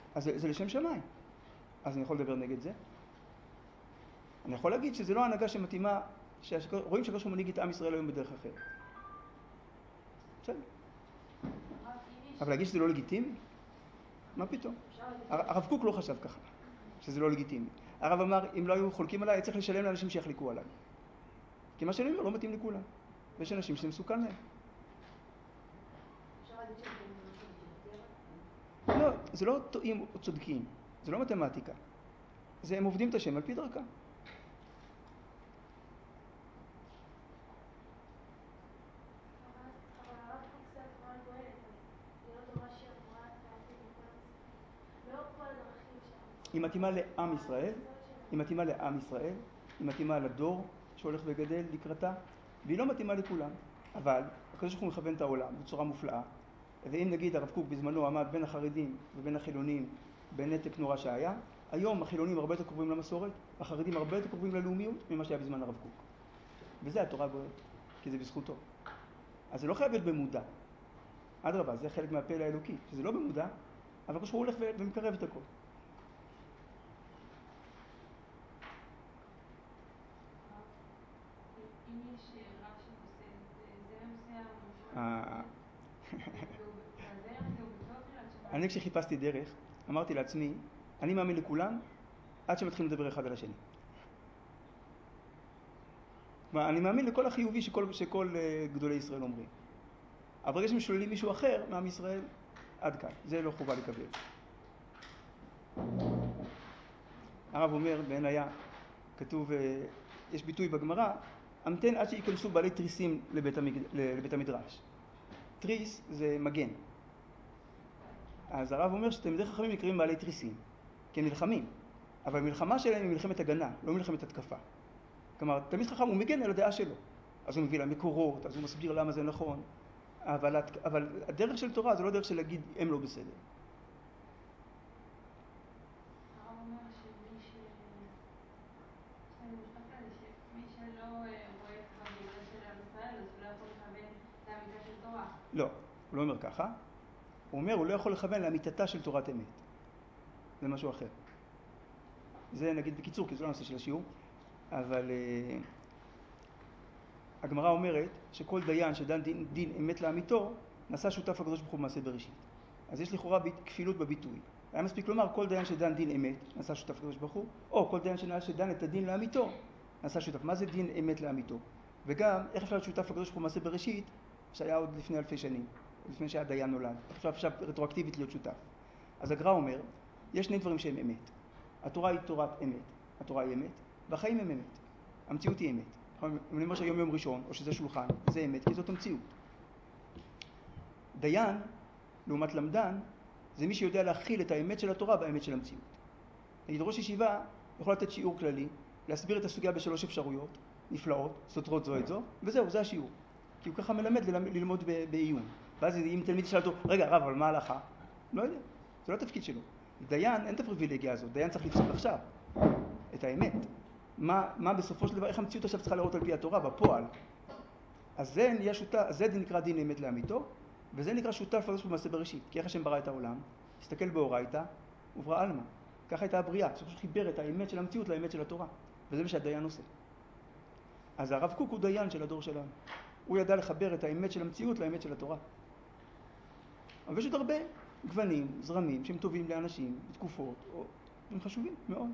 אז זה, זה לשם שמיים. אז אני יכול לדבר נגד זה. אני יכול להגיד שזה לא הנהגה שמתאימה, רואים שהקדוש ברוך הוא מנהיג את עם ישראל היום בדרך אחרת. בסדר. אבל להגיד שזה לא לגיטימי? מה פתאום? הרב קוק לא חשב ככה, שזה לא לגיטימי. הרב אמר, אם לא היו חולקים עליי, צריך לשלם לאנשים שיחליקו עליי. כי מה שאני אומר לא מתאים לכולם. ויש אנשים שזה מסוכן להם. לא, זה לא טועים או צודקים. זה לא מתמטיקה. זה הם עובדים את השם על פי דרכם. היא מתאימה לעם ישראל, היא מתאימה לעם ישראל, היא מתאימה לדור שהולך וגדל לקראתה, והיא לא מתאימה לכולם. אבל הקדוש ברוך הוא מכוון את העולם בצורה מופלאה. ואם נגיד הרב קוק בזמנו עמד בין החרדים ובין החילונים בנתק נורא שהיה, היום החילונים הרבה יותר קרובים למסורת, החרדים הרבה יותר קרובים ללאומיות ממה שהיה בזמן הרב קוק. וזה התורה בוערת, כי זה בזכותו. אז זה לא חייב להיות במודע. אדרבה, זה חלק מהפלא האלוקי, שזה לא במודע, אבל הקדוש ברוך הוא הולך ומקרב את הכל. אם יש רב שעושה זרם מסוים או הזרם הזה הוא בטוב להיות שמיים? אני כשחיפשתי דרך, אמרתי לעצמי, אני מאמין לכולם עד שמתחילים לדבר אחד על השני. אני מאמין לכל החיובי שכל, שכל גדולי ישראל אומרים. אבל ברגע שמשוללים מישהו אחר מעם ישראל, עד כאן. זה לא חובה לקבל. הרב אומר, בעין היה, כתוב, יש ביטוי בגמרא, המתן עד שיכנסו בעלי תריסים לבית, המג... לבית המדרש. תריס זה מגן. אז הרב אומר שתלמידי חכמים נקראים בעלי תריסים, כי הם נלחמים. אבל המלחמה שלהם היא מלחמת הגנה, לא מלחמת התקפה. כלומר, תלמיד חכם הוא מגן על הדעה שלו. אז הוא מביא לה מקורות, אז הוא מסביר למה זה נכון. אבל, אבל הדרך של תורה זה לא דרך של להגיד הם לא בסדר. הרב אומר שמי ש... אני משפט על זה, שמי שלא רואה את בגאולה של עם ישראל, אז הוא לא יכול לכוון לאמיתה של תורה. לא, הוא לא אומר ככה. הוא אומר, הוא לא יכול לכוון לאמיתתה של תורת אמת. זה משהו אחר. זה נגיד בקיצור, כי זה לא הנושא של השיעור. אבל uh, הגמרא אומרת שכל דיין שדן דין, דין אמת לאמיתו, נעשה שותף לקדוש ברוך הוא במעשה בראשית. אז יש לכאורה כפילות בביטוי. היה מספיק לומר, כל דיין שדן דין אמת, נעשה שותף לקדוש ברוך הוא, או כל דיין שדן את הדין לאמיתו, נעשה שותף. מה זה דין אמת לאמיתו? וגם, איך אפשר להיות שותף לקדוש ברוך הוא במעשה בראשית, שהיה עוד לפני אלפי שנים, לפני שהיה דיין נולד. איך אפשר עכשיו רטרואקטיבית להיות שותף? אז הגמרא אומר, יש שני דברים שהם אמת. התורה היא תורת אמת, התורה היא אמת, והחיים הם אמת. המציאות היא אמת. אם אני אומר שהיום יום ראשון, או שזה שולחן, זה אמת, כי זאת המציאות. דיין, לעומת למדן, זה מי שיודע להכיל את האמת של התורה והאמת של המציאות. נגיד, ראש ישיבה יכול לתת שיעור כללי, להסביר את הסוגיה בשלוש אפשרויות, נפלאות, סותרות זו את זו, וזהו, זה השיעור. כי הוא ככה מלמד ללמוד בעיון. ואז אם תלמיד ישאל אותו, רגע, רב, אבל מה ההלכה? לא יודע, זה לא התפקיד שלו. דיין, אין את הפריבילגיה הזאת, דיין צריך לפסוק עכשיו, את האמת. מה, מה בסופו של דבר, איך המציאות עכשיו צריכה לראות על פי התורה, בפועל. אז זה, נהיה שותף, זה נקרא דין אמת לאמיתו, וזה נקרא שותף לקדוש במעשה בראשית. כי איך השם ברא את העולם, הסתכל באורייתא וברא עלמא. ככה הייתה הבריאה, שפשוט חיבר את האמת של המציאות לאמת של התורה. וזה מה שהדיין עושה. אז הרב קוק הוא דיין של הדור שלנו. הוא ידע לחבר את האמת של המציאות לאמת של התורה. אבל יש עוד הרבה גוונים, זרמים, שהם טובים לאנשים, בתקופות, או הם חשובים מאוד.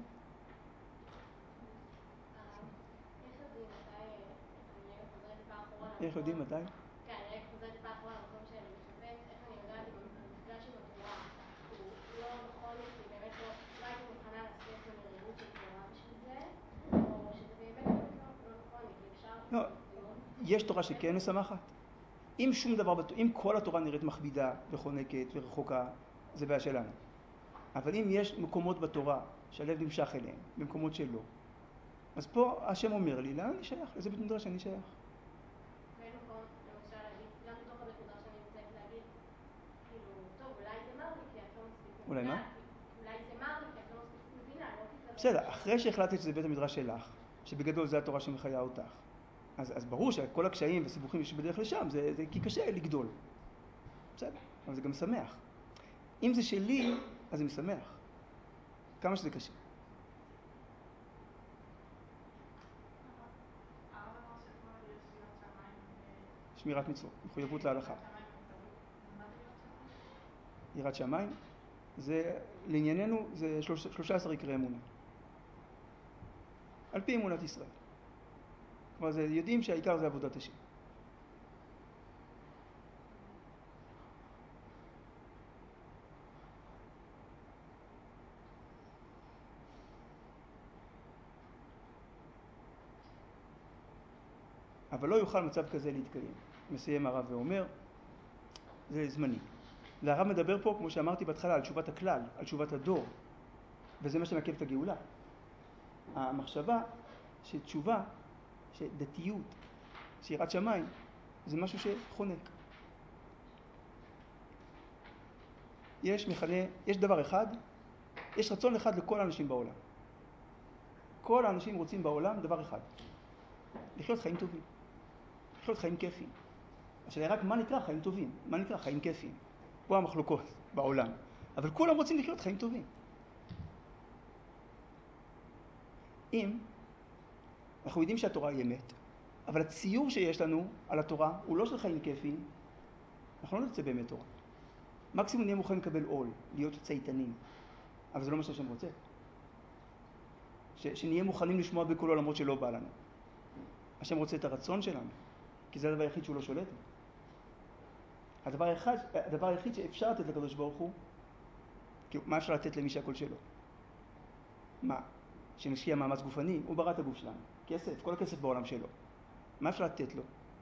איך יודעים מתי? כן, אני רגע חוזרת טיפה אחורה למקום של משפט, איך אני יודעת אם המפגש עם התורה הוא לא נכון, כי באמת לא הייתי מוכנה לעשות במרירות של תורה בשביל זה, או שזה באמת לא נכון, כי אפשר... לא, יש תורה שכן משמחת. אם שום דבר, אם כל התורה נראית מכבידה וחונקת ורחוקה, זה בעיה שלנו. אבל אם יש מקומות בתורה שהלב נמשך אליהם, במקומות שלא, אז פה השם אומר לי, לאן אני שייך? איזה בית מדרש אני שייך? ואין מקום, למשל, להגיד, גם בתוך הבית מדרש אני נמצאת להגיד, כאילו, טוב, אולי זה מר לי, כי את לא מספיק מבינה. אולי מה? אולי זה מר לי, כי את לא מספיק מבינה, לא כי זה לא... בסדר, אחרי שהחלטת שזה בית המדרש שלך, שבגדול זה התורה שמחיה אותך, אז, אז ברור שכל הקשיים וסיבוכים שבדרך לשם, זה, זה כי קשה לגדול. בסדר, אבל זה גם שמח. אם זה שלי, אז זה משמח. כמה שזה קשה. הרב אמר שאתמול יש יראת שמיים ו- שמירת מצוות, מחויבות להלכה. יראת שמיים וחטאות. מה זה יראת שמיים? יראת שמיים, זה, לענייננו, זה שלוש- שלושה עשר עיקרי אמונה. על פי אמונת ישראל. כלומר, זה, יודעים שהעיקר זה עבודת השם. אבל לא יוכל מצב כזה להתקיים. מסיים הרב ואומר, זה זמני. והרב מדבר פה, כמו שאמרתי בהתחלה, על תשובת הכלל, על תשובת הדור, וזה מה שמעכב את הגאולה. המחשבה שתשובה, שדתיות, שיראת שמיים, זה משהו שחונק. יש מכנה, יש דבר אחד, יש רצון אחד לכל האנשים בעולם. כל האנשים רוצים בעולם דבר אחד, לחיות חיים טובים, לחיות חיים כיפיים. השאלה רק מה נקרא חיים טובים, מה נקרא חיים כיפיים. פה המחלוקות בעולם, אבל כולם רוצים לחיות חיים טובים. אם אנחנו יודעים שהתורה היא אמת, אבל הציור שיש לנו על התורה הוא לא של חיים כיפיים, אנחנו לא נרצה באמת תורה. מקסימום נהיה מוכנים לקבל עול, להיות צייתנים, אבל זה לא מה שהשם רוצה. ש- שנהיה מוכנים לשמוע בקולו למרות שלא בא לנו. השם רוצה את הרצון שלנו, כי זה הדבר היחיד שהוא לא שולט. הדבר היחיד, הדבר היחיד שאפשר לתת לקדוש ברוך הוא, כאילו, מה אפשר לתת למי שהכל שלו? מה? שנשקיע מאמץ גופני, הוא ברא את הגוף שלנו. כסף, כל הכסף בעולם שלו. מה אפשר לתת לו?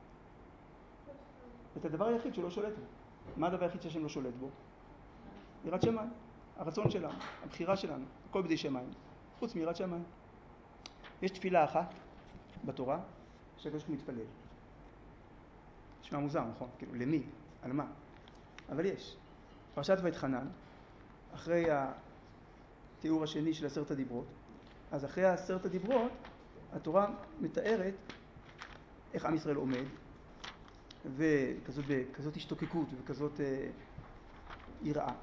את הדבר היחיד שהוא לא שולט בו. מה הדבר היחיד שהשם לא שולט בו? יראת שמיים. הרצון שלנו, הבחירה שלנו, הכל בידי שמיים, חוץ מיראת שמיים. יש תפילה אחת בתורה שהקדוש ברוך הוא מתפלל. נשמע מוזר, נכון? כאילו, למי? על מה? אבל יש. פרשת ואתחנן, אחרי התיאור השני של עשרת הדיברות, אז אחרי עשרת הדיברות, התורה מתארת איך עם ישראל עומד, וכזאת כזאת השתוקקות וכזאת אה, יראה.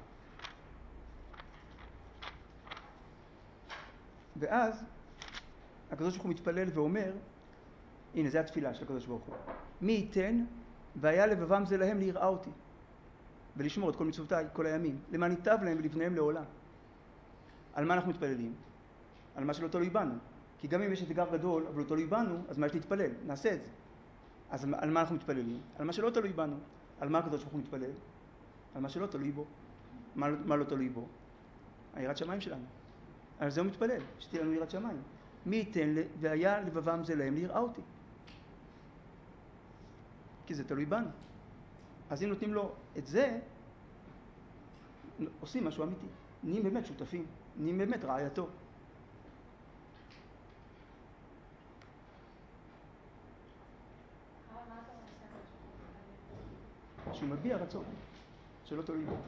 ואז הקדוש ברוך הוא מתפלל ואומר, הנה, זה התפילה של הקדוש ברוך הוא. מי ייתן והיה לבבם זה להם ליראה אותי, ולשמור את כל מצוותיי כל הימים, למען ייטב להם ולבניהם לעולם. על מה אנחנו מתפללים? על מה שלא תלוי בנו. כי גם אם יש אתגר גדול, אבל לא תלוי בנו, אז מה יש להתפלל? נעשה את זה. אז על מה אנחנו מתפללים? על מה שלא תלוי בנו. על מה הקדוש ברוך הוא מתפלל? על מה שלא תלוי בו. מה, מה לא תלוי בו? היראת שמיים שלנו. על זה הוא מתפלל, שתהיה לנו יראת שמיים. מי ייתן והיה לבבם זה להם ליראה אותי. כי זה תלוי בנו. אז אם נותנים לו את זה, עושים משהו אמיתי. נהיים באמת שותפים, נהיים באמת רעייתו. שהוא מביע רצון, שלא תלוי בו.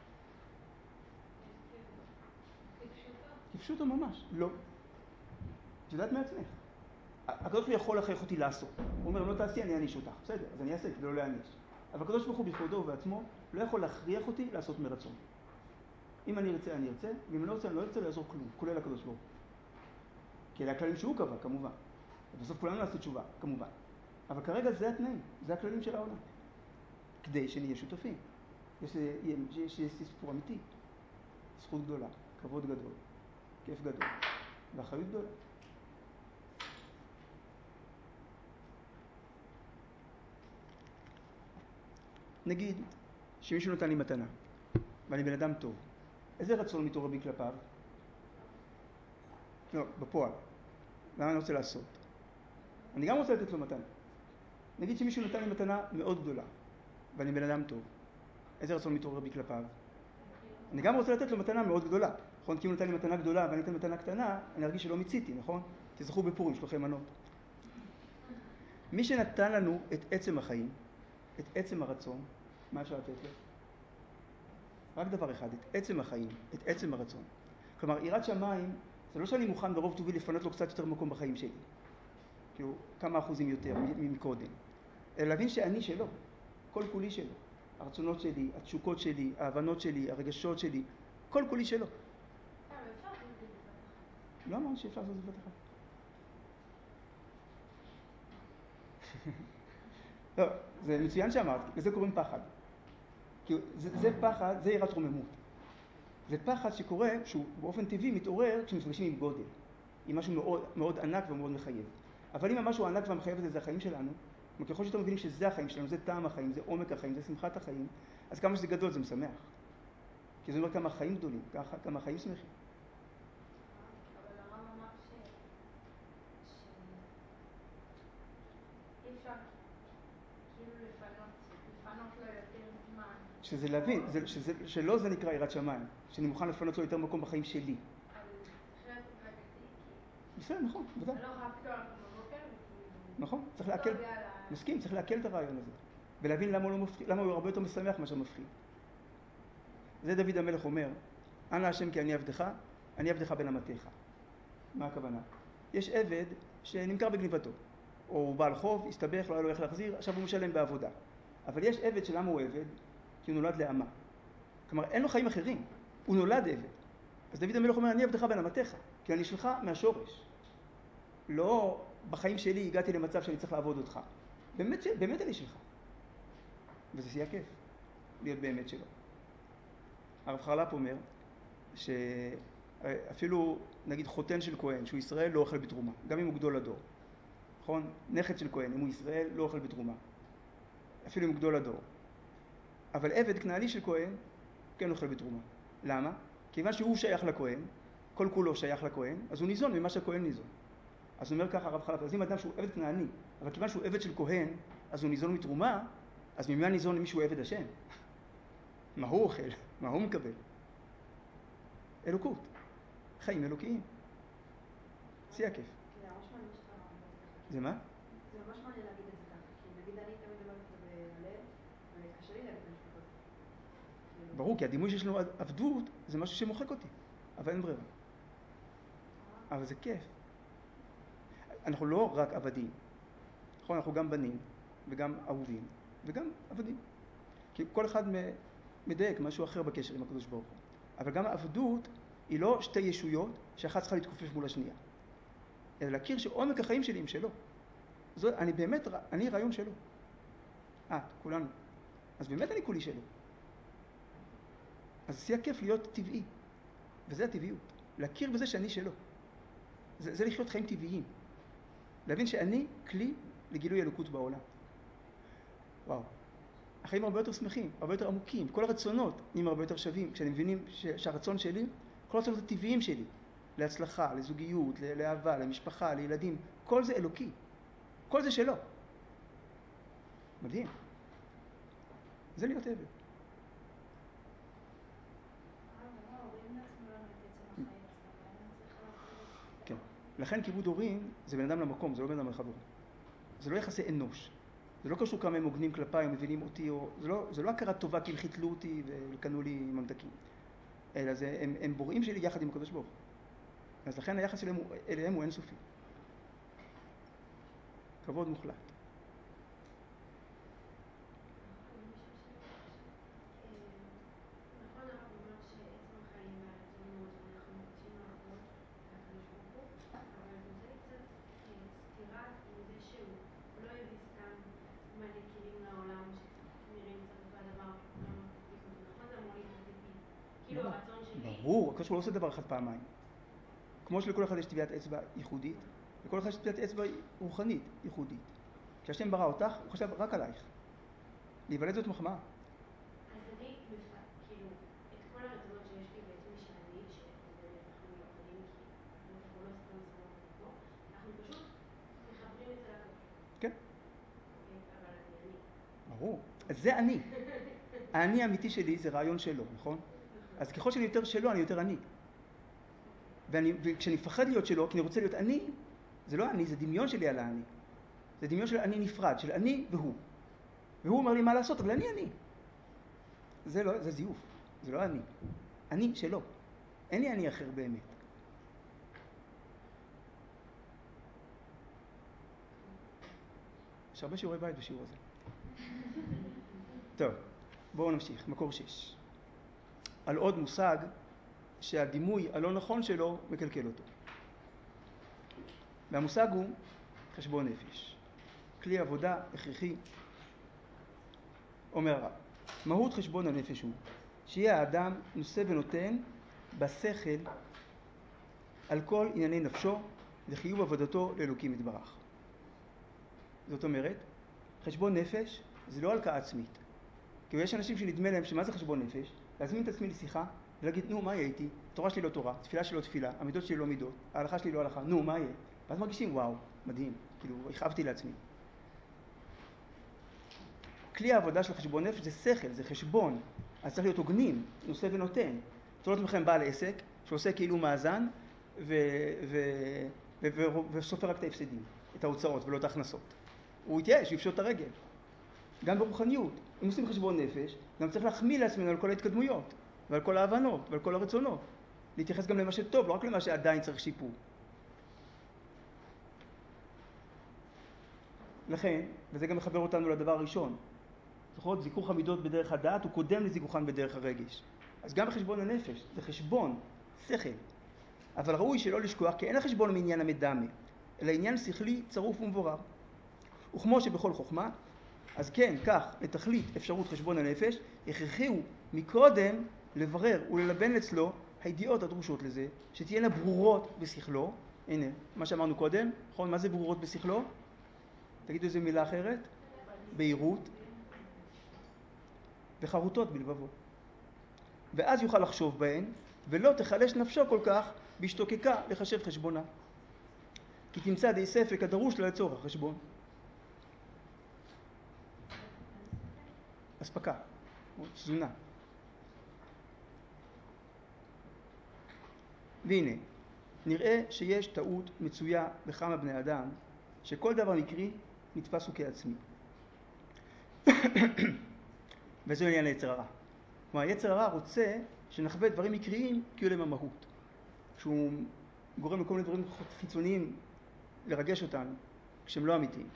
כפשוטו? כפשוטו ממש, לא. את יודעת מעצמך. הקדוש ברוך הוא יכול להכריח אותי לעשות. הוא אומר, לא תעשי, אני אעניש אותך. בסדר, אז אני אעשה כדי לא להעניש. אבל הקדוש ברוך הוא בכבודו ובעצמו לא יכול להכריח אותי לעשות מרצון. אם אני ארצה, אני ארצה, ואם לא ארצה, אני לא ארצה, לא יעזור כלום, כולל הקדוש ברוך הוא. כי אלה הכללים שהוא קבע, כמובן. ובסוף כולנו נעשה תשובה, כמובן. אבל כרגע זה התנאים, זה הכללים של העולם. כדי שנהיה שותפים. יש, יש, יש סיפור אמיתי. זכות גדולה, כבוד גדול, כיף גדול, ואחריות גדולה. נגיד שמישהו נתן לי מתנה, ואני בן אדם טוב. איזה רצון מתעורר בי כלפיו? לא, בפועל. למה אני רוצה לעשות? אני גם רוצה לתת לו מתנה. נגיד שמישהו נתן לי מתנה מאוד גדולה, ואני בן אדם טוב. איזה רצון מתעורר בי כלפיו? אני גם רוצה לתת לו מתנה מאוד גדולה. נכון? כי הוא נתן לי מתנה גדולה ואני נתן מתנה קטנה, אני ארגיש שלא מיציתי, נכון? תזכרו בפורים, שלוחי מנות. מי שנתן לנו את עצם החיים, את עצם הרצון, מה אפשר לתת לו? רק דבר אחד, את עצם החיים, את עצם הרצון. כלומר, יראת שמיים, זה לא שאני מוכן ברוב טובי לפנות לו קצת יותר מקום בחיים שלי. כאילו, כמה אחוזים יותר מקודם. אלא להבין שאני שלו, כל כולי שלו. הרצונות שלי, התשוקות שלי, ההבנות שלי, הרגשות שלי, כל כולי שלו. אבל אפשר לעשות את זה בבת אחת. לא אמרנו שאפשר לעשות את זה בבת אחת. לא, זה מצוין שאמרת, לזה קוראים פחד. כי זה, זה פחד, זה יראת רוממות. זה פחד שקורה, שהוא באופן טבעי מתעורר כשמפגשים עם גודל. עם משהו מאוד, מאוד ענק ומאוד מחייב. אבל אם המשהו הענק והמחייב הזה זה החיים שלנו, ככל שאתם מבינים שזה החיים שלנו, זה טעם החיים, זה עומק החיים, זה שמחת החיים, אז כמה שזה גדול זה משמח. כי זה אומר כמה חיים גדולים, כמה חיים שמחים. אבל הרב אמר ש... שאי אפשר כאילו לפנות, לפנות לו יותר זמן. שזה להבין, זה, שזה, שלא זה נקרא יראת שמיים, שאני מוכן לפנות לו יותר מקום בחיים שלי. אבל זה צריך להיות הדרגתי, כי... בסדר, נכון, ודאי. אני לא יכולה פתאום לקום בבוקר וכאילו... נכון, צריך להקל, מסכים, צריך להקל את הרעיון הזה. ולהבין למה הוא, לא מפחיד, למה הוא הרבה יותר משמח מאשר מפחיד. זה דוד המלך אומר, אנא השם כי אני עבדך, אני עבדך בן אמתיך. מה הכוונה? יש עבד שנמכר בגניבתו, או הוא בעל חוב, הסתבך, לא היה לו איך להחזיר, עכשיו הוא משלם בעבודה. אבל יש עבד שלמה הוא עבד, כי הוא נולד לאמה. כלומר, אין לו חיים אחרים, הוא נולד עבד. אז דוד המלך אומר, אני עבדך בן אמתיך, כי אני שלך מהשורש. לא בחיים שלי הגעתי למצב שאני צריך לעבוד אותך. באמת, באמת אני שלך. וזה שיהיה כיף, להיות באמת שלו. הרב חרל"פ אומר, שאפילו נגיד חותן של כהן, שהוא ישראל לא אוכל בתרומה, גם אם הוא גדול הדור. נכון? נכד של כהן, אם הוא ישראל לא אוכל בתרומה. אפילו אם הוא גדול הדור. אבל עבד כנעני של כהן כן אוכל בתרומה. למה? כיוון שהוא שייך לכהן, כל כולו שייך לכהן, אז הוא ניזון ממה שהכהן ניזון. אז הוא אומר ככה הרב חרל"פ, אז אם אדם שהוא עבד כנעני, אבל כיוון שהוא עבד של כהן, אז הוא ניזון מתרומה, אז ממה ניזון למי שהוא עבד השם? מה הוא אוכל? מה הוא מקבל? אלוקות. חיים אלוקיים. שיא הכיף. זה ממש מעניין שאתה אמרת את זה. זה מה? זה ממש מעניין להגיד את זה ככה, כי נגיד אני תמיד אומרת את זה בהלל, וקשה לי להגיד את המשפט הזה. ברור, כי הדימוי שיש לנו עבדות זה משהו שמוחק אותי, אבל אין ברירה. אבל זה כיף. אנחנו לא רק עבדים. נכון, אנחנו גם בנים, וגם אהובים, וגם עבדים. כי כל אחד מדייק משהו אחר בקשר עם הקדוש ברוך הוא. אבל גם העבדות היא לא שתי ישויות שאחת צריכה להתכופף מול השנייה. אלא להכיר שעומק החיים שלי עם שלו. זאת, אני באמת, אני רעיון שלו. אה, כולנו. אז באמת אני כולי שלו. אז זה יהיה כיף להיות טבעי. וזה הטבעיות. להכיר בזה שאני שלו. זה, זה לחיות חיים טבעיים. להבין שאני כלי לגילוי אלוקות בעולם. וואו. החיים הרבה יותר שמחים, הרבה יותר עמוקים. כל הרצונות נהיים הרבה יותר שווים. כשאני מבינים שהרצון שלי, כל הרצונות הטבעיים שלי, להצלחה, לזוגיות, לאהבה, למשפחה, לילדים, כל זה אלוקי. כל זה שלו. מדהים. זה להיות עבד. כן. לכן כיבוד הורים זה בן אדם למקום, זה לא בן אדם לחברו. זה לא יחסי אנוש. זה לא קשור כמה הם מוגנים כלפיי או מבינים אותי, או... זה לא, זה לא הכרת טובה כי הם חיתלו אותי וקנו לי ממתקים. אלא זה, הם, הם בוראים שלי יחד עם הקדוש ברוך הוא. אז לכן היחס אליהם, אליהם הוא אינסופי. כבוד מוחלט. נכון הרב אומר שעצם החיים והרצונות ואנחנו מבקשים לעבוד לקדוש ברוך הוא, אבל זה קצת סתירה עם זה שהוא לא הביא סתם מלא כלים לעולם שנראים קצת אותו הדבר שכולם מחזיקים אותו. נכון זה אמור להיות טבעי. כאילו הרצון שלי... ברור, הקדוש ברוך הוא לא עושה דבר אחד פעמיים. כמו שלכל אחד יש טביעת אצבע ייחודית, לכל אחד יש טביעת אצבע רוחנית ייחודית. כשהשם ברא אותך, הוא חשב רק עלייך. להיוולד זאת מחמאה. אז אני, כאילו, את כל הרצונות שיש לי בעצמי שאני, שבאמת אנחנו מיוחדים, כי אנחנו לא סתם שמות אותי פה, אנחנו פשוט מחברים אצל הקדוש. כן. אוקיי, אבל אני אני. ברור. אז זה אני. האני האמיתי שלי זה רעיון שלו, נכון? אז ככל שאני יותר שלו, אני יותר אני. ואני, וכשאני מפחד להיות שלו, כי אני רוצה להיות אני, זה לא אני, זה דמיון שלי על האני. זה דמיון של אני נפרד, של אני והוא. והוא אומר לי מה לעשות, אבל אני אני. זה לא, זה זיוף. זה לא אני. אני שלו. אין לי אני אחר באמת. יש הרבה שיעורי בית בשיעור הזה. טוב, בואו נמשיך. מקור שש. על עוד מושג שהדימוי הלא נכון שלו מקלקל אותו. והמושג הוא חשבון נפש. כלי עבודה הכרחי. אומר הרב, מהות חשבון הנפש הוא שיהיה האדם נושא ונותן בשכל על כל ענייני נפשו לחיוב עבודתו לאלוקים יתברך. זאת אומרת, חשבון נפש זה לא הלקאה עצמית. כי יש אנשים שנדמה להם שמה זה חשבון נפש? להזמין את עצמי לשיחה ולהגיד, נו, מה יהיה איתי? תורה שלי לא תורה, תפילה שלי לא תפילה, המידות שלי לא מידות, ההלכה שלי לא הלכה, נו, מה יהיה? ואז מרגישים, וואו, מדהים, כאילו, הכאבתי לעצמי. כלי העבודה של חשבון נפש זה שכל, זה חשבון, אז צריך להיות הוגנים, נושא ונותן. תראו לכם בעל עסק שעושה כאילו מאזן ו- ו- ו- ו- וסופר רק את ההפסדים, את ההוצאות ולא את ההכנסות. הוא יתייאש, יפשוט את הרגל. גם ברוחניות, אם עושים חשבון נפש, גם צריך להחמיא לעצמנו על כל ההתקדמויות, ועל כל ההבנות, ועל כל הרצונות. להתייחס גם למה שטוב, לא רק למה שעדיין צריך שיפור. לכן, וזה גם מחבר אותנו לדבר הראשון, זוכרות, זיכוך המידות בדרך הדעת הוא קודם לזיכוכן בדרך הרגש. אז גם בחשבון הנפש, זה חשבון, שכל. אבל ראוי שלא לשכוח, כי אין החשבון מעניין המדמה, אלא עניין שכלי צרוף ומבורר. וכמו שבכל חוכמה, אז כן, כך, לתכלית אפשרות חשבון הנפש, הכרחי הוא מקודם לברר וללבן אצלו הידיעות הדרושות לזה, שתהיינה ברורות בשכלו. הנה, מה שאמרנו קודם, נכון? מה זה ברורות בשכלו? תגידו איזה מילה אחרת? בהירות וחרוטות בלבבו. ואז יוכל לחשוב בהן, ולא תחלש נפשו כל כך בהשתוקקה לחשב חשבונה. כי תמצא די ספק הדרוש לה לצורך החשבון. אספקה, או תזונה. והנה, נראה שיש טעות מצויה בכמה בני אדם, שכל דבר מקרי נתפס הוא כעצמי. וזה עניין ליצר הרע. כלומר, היצר הרע רוצה שנחווה דברים מקריים כאילו הם המהות. שהוא גורם לכל מיני דברים חיצוניים לרגש אותנו, כשהם לא אמיתיים.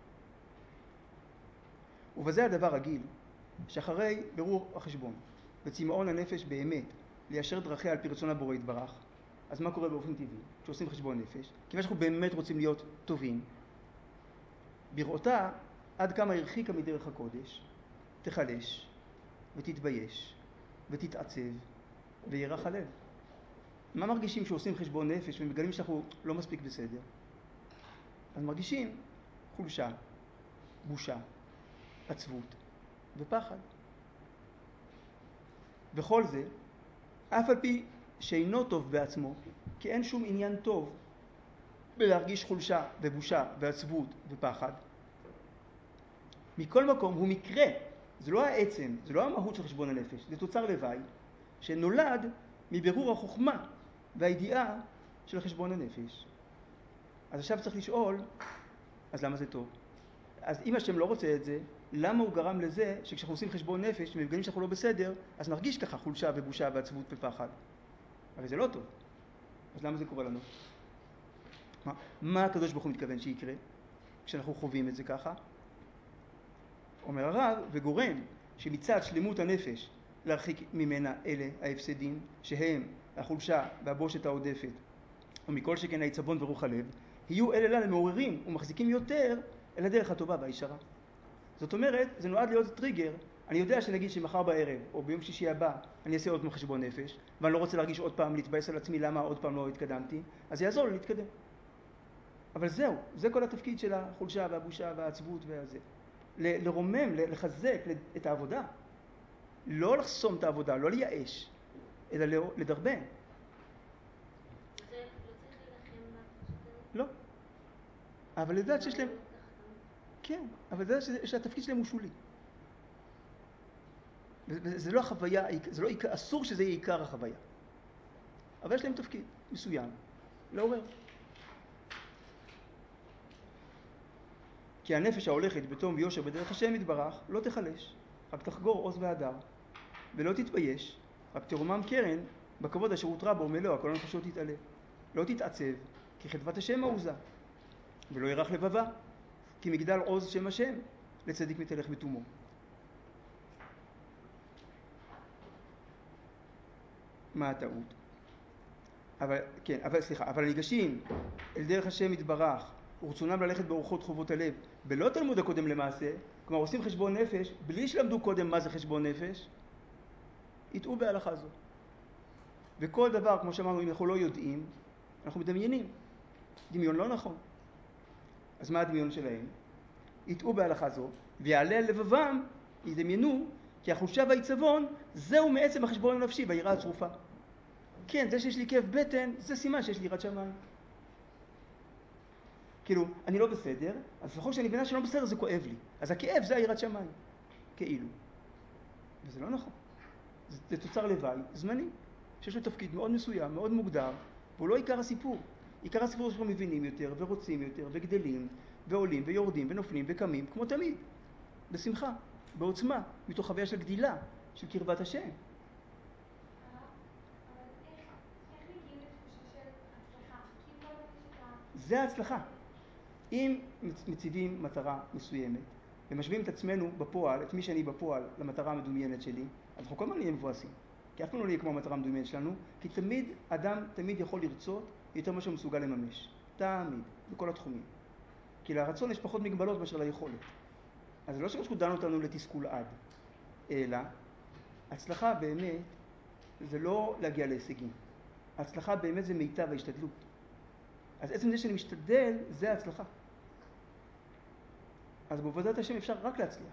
ובזה הדבר רגיל, שאחרי ברור החשבון, וצמאון הנפש באמת, ליישר דרכיה על פי רצון הבורא יתברך, אז מה קורה באופן טבעי כשעושים חשבון נפש? כיוון שאנחנו באמת רוצים להיות טובים, בראותה עד כמה הרחיקה מדרך הקודש, תחלש ותתבייש ותתעצב וירח הלב. מה מרגישים כשעושים חשבון נפש ומגלים שאנחנו לא מספיק בסדר? אז מרגישים חולשה, בושה, עצבות ופחד. וכל זה, אף על פי שאינו טוב בעצמו, כי אין שום עניין טוב בלהרגיש חולשה ובושה ועצבות ופחד. מכל מקום הוא מקרה, זה לא העצם, זה לא המהות של חשבון הנפש, זה תוצר לוואי שנולד מבירור החוכמה והידיעה של חשבון הנפש. אז עכשיו צריך לשאול, אז למה זה טוב? אז אם השם לא רוצה את זה, למה הוא גרם לזה שכשאנחנו עושים חשבון נפש ומגלים שאנחנו לא בסדר, אז נרגיש ככה חולשה ובושה ועצבות ופחד? הרי זה לא טוב. אז למה זה קורה לנו? מה, מה הקדוש ברוך הוא מתכוון שיקרה כשאנחנו חווים את זה ככה? אומר הרב, וגורם שמצד שלמות הנפש להרחיק ממנה אלה ההפסדים, שהם החולשה והבושת העודפת, ומכל שכן העצבון ורוח הלב, יהיו אלה לה מעוררים ומחזיקים יותר אל הדרך הטובה והישרה. זאת אומרת, זה נועד להיות טריגר. אני יודע שנגיד שמחר בערב או ביום שישי הבא אני אעשה עוד חשבון נפש, ואני לא רוצה להרגיש עוד פעם, להתבאס על עצמי למה עוד פעם לא התקדמתי, אז זה יעזור לי להתקדם. אבל זהו, זה כל התפקיד של החולשה והבושה והעצבות והזה. ל- לרומם, ל- לחזק את העבודה. לא לחסום את העבודה, לא לייאש, אלא לדרבן. זה לא צריך להילחם בהתחושות האלה? לא. אבל לדעת שיש להם... כן, אבל לדעת שהתפקיד שלהם הוא שולי. זה לא החוויה, זה לא, אסור שזה יהיה עיקר החוויה. אבל יש להם תפקיד מסוים, לעורר. כי הנפש ההולכת בתום ויושר בדרך השם יתברך לא תחלש, רק תחגור עוז והדר, ולא תתבייש, רק תרומם קרן בכבוד אשר הותרה בו מלוא כל הנפשות תתעלה. לא תתעצב, כי חדבת השם מעוזה, ולא ירח לבבה, כי מגדל עוז שם השם לצדיק מתהלך בתומו. מה הטעות? אבל, כן, אבל סליחה, אבל הניגשים אל דרך השם יתברך ורצונם ללכת באורחות חובות הלב בלא תלמוד הקודם למעשה, כלומר עושים חשבון נפש בלי שלמדו קודם מה זה חשבון נפש, יטעו בהלכה זו. וכל דבר, כמו שאמרנו, אם אנחנו לא יודעים, אנחנו מדמיינים. דמיון לא נכון. אז מה הדמיון שלהם? יטעו בהלכה זו, ויעלה על לבבם, ידמיינו, כי החולשה והעיצבון, זהו מעצם החשבון הנפשי והיראה הצרופה. כן, זה שיש לי כאב בטן, זה סימן שיש לי יראת שמיים. כאילו, אני לא בסדר, אז לפחות שאני מבינה שלא בסדר זה כואב לי. אז הכאב זה היראת שמיים. כאילו. וזה לא נכון. זה, זה תוצר לוואי, זמני, שיש לו תפקיד מאוד מסוים, מאוד מוגדר, והוא לא עיקר הסיפור. עיקר הסיפור שאנחנו מבינים יותר, ורוצים יותר, וגדלים, ועולים, ויורדים, ונופלים, וקמים, כמו תמיד. בשמחה, בעוצמה, מתוך חוויה של גדילה, של קרבת השם. אבל איך, איך מגיעים לתחושה של הצלחה? כי כל הזמן יש את ה... זה ההצלחה. אם מציבים מטרה מסוימת, ומשווים את עצמנו בפועל, את מי שאני בפועל, למטרה המדומיינת שלי, אז אנחנו כל הזמן נהיה מבואסים. כי אף פעם לא נהיה כמו המטרה המדומיינת שלנו, כי תמיד, אדם תמיד יכול לרצות יותר ממה שהוא מסוגל לממש. תמיד, בכל התחומים. כי לרצון יש פחות מגבלות מאשר ליכולת. אז זה לא שקשור דנו אותנו לתסכול עד, אלא הצלחה באמת זה לא להגיע להישגים. הצלחה באמת זה מיטב ההשתדלות. אז עצם זה שאני משתדל, זה ההצלחה. אז בעבודת השם אפשר רק להצליח.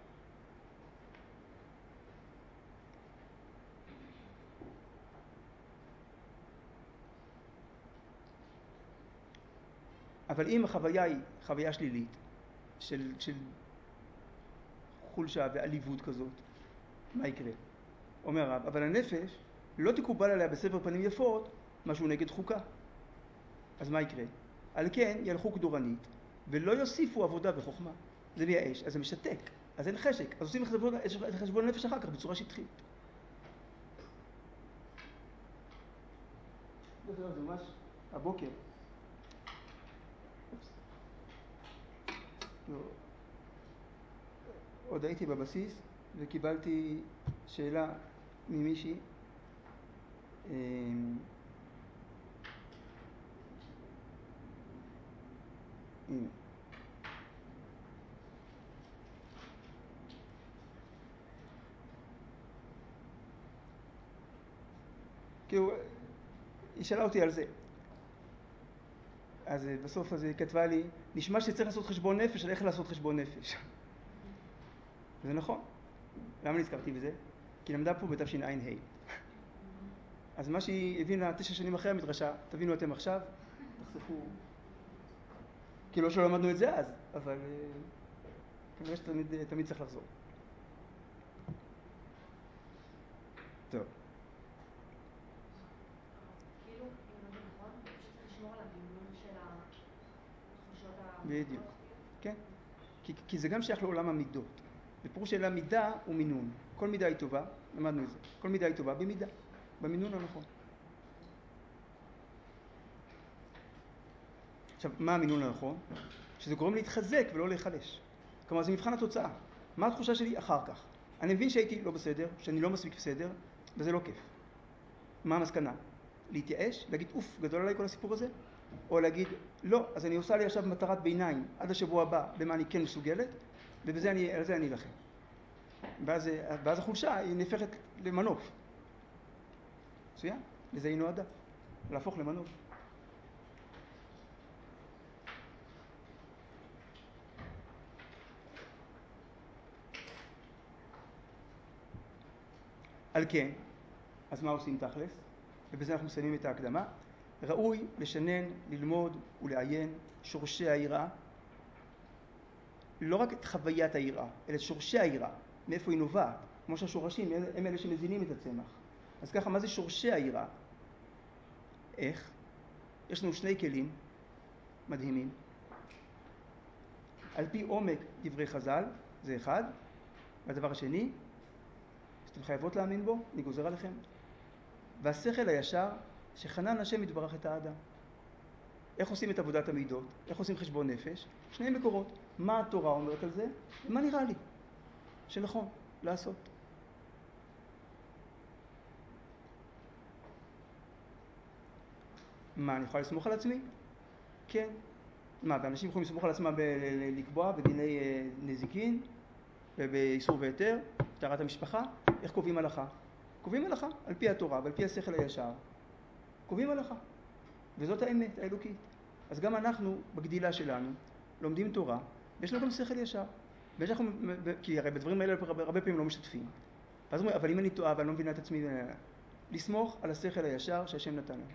אבל אם החוויה היא חוויה שלילית, של, של חולשה ועליבות כזאת, מה יקרה? אומר הרב, אבל הנפש לא תקובל עליה בסבר פנים יפות משהו נגד חוקה. אז מה יקרה? על כן ילכו כדורנית ולא יוסיפו עבודה וחוכמה. זה מייאש, אז זה משתק, אז אין חשק, אז עושים חשבון, חשבון נפש אחר כך בצורה שטחית. זה ממש הבוקר. עוד הייתי בבסיס וקיבלתי שאלה ממישהי הנה כאילו היא שאלה אותי על זה, אז בסוף אז היא כתבה לי, נשמע שצריך לעשות חשבון נפש, על איך לעשות חשבון נפש. זה נכון. למה נזכרתי בזה? כי למדה פה בתשע"ה. אז מה שהיא הבינה תשע שנים אחרי המדרשה, תבינו אתם עכשיו, תחשפו. כי לא שלא למדנו את זה אז, אבל כנראה שתמיד תמיד צריך לחזור. טוב. כאילו, אם זה נכון, צריך לשמור על המינון של התחושות ה... בדיוק. כן. כי, כי זה גם שייך לעולם המידות. בפירוש של המידה הוא מינון. כל מידה היא טובה, למדנו את זה. כל מידה היא טובה במידה, במינון הנכון. עכשיו, מה המינון הנכון? שזה גורם להתחזק ולא להיחלש. כלומר, זה מבחן התוצאה. מה התחושה שלי אחר כך? אני מבין שהייתי לא בסדר, שאני לא מספיק בסדר, וזה לא כיף. מה המסקנה? להתייאש? להגיד, אוף, גדול עליי כל הסיפור הזה? או להגיד, לא, אז אני עושה לי עכשיו מטרת ביניים עד השבוע הבא, במה אני כן מסוגלת, ובזה אני, על זה אני אלחם. ואז, ואז החולשה היא נהפכת למנוף. מצוין? לזה היא נועדה. להפוך למנוף. על כן, אז מה עושים תכלס? ובזה אנחנו מסיימים את ההקדמה. ראוי לשנן, ללמוד ולעיין שורשי היראה. לא רק את חוויית היראה, אלא את שורשי היראה. מאיפה היא נובעת? כמו שהשורשים הם אלה שמזינים את הצמח. אז ככה, מה זה שורשי היראה? איך? יש לנו שני כלים מדהימים. על פי עומק דברי חז"ל, זה אחד. והדבר השני, שאתם חייבות להאמין בו, אני גוזר עליכם. והשכל הישר שחנן השם יתברך את האדם. איך עושים את עבודת המידות? איך עושים חשבון נפש? שני מקורות. מה התורה אומרת על זה? ומה נראה לי שנכון לעשות? מה, אני יכולה לסמוך על עצמי? כן. מה, ואנשים יכולים לסמוך על עצמם לקבוע בדיני נזיקין ובאיסור והיתר, טהרת המשפחה? איך קובעים הלכה? קובעים הלכה על פי התורה ועל פי השכל הישר. קובעים הלכה. וזאת האמת האלוקית. אז גם אנחנו בגדילה שלנו לומדים תורה, ויש לנו גם שכל ישר. ואנחנו, כי הרי בדברים האלה הרבה פעמים לא משתתפים. אז אומרים, אבל אם אני טועה ואני לא מבינה את עצמי, לסמוך על השכל הישר שהשם נתן לנו.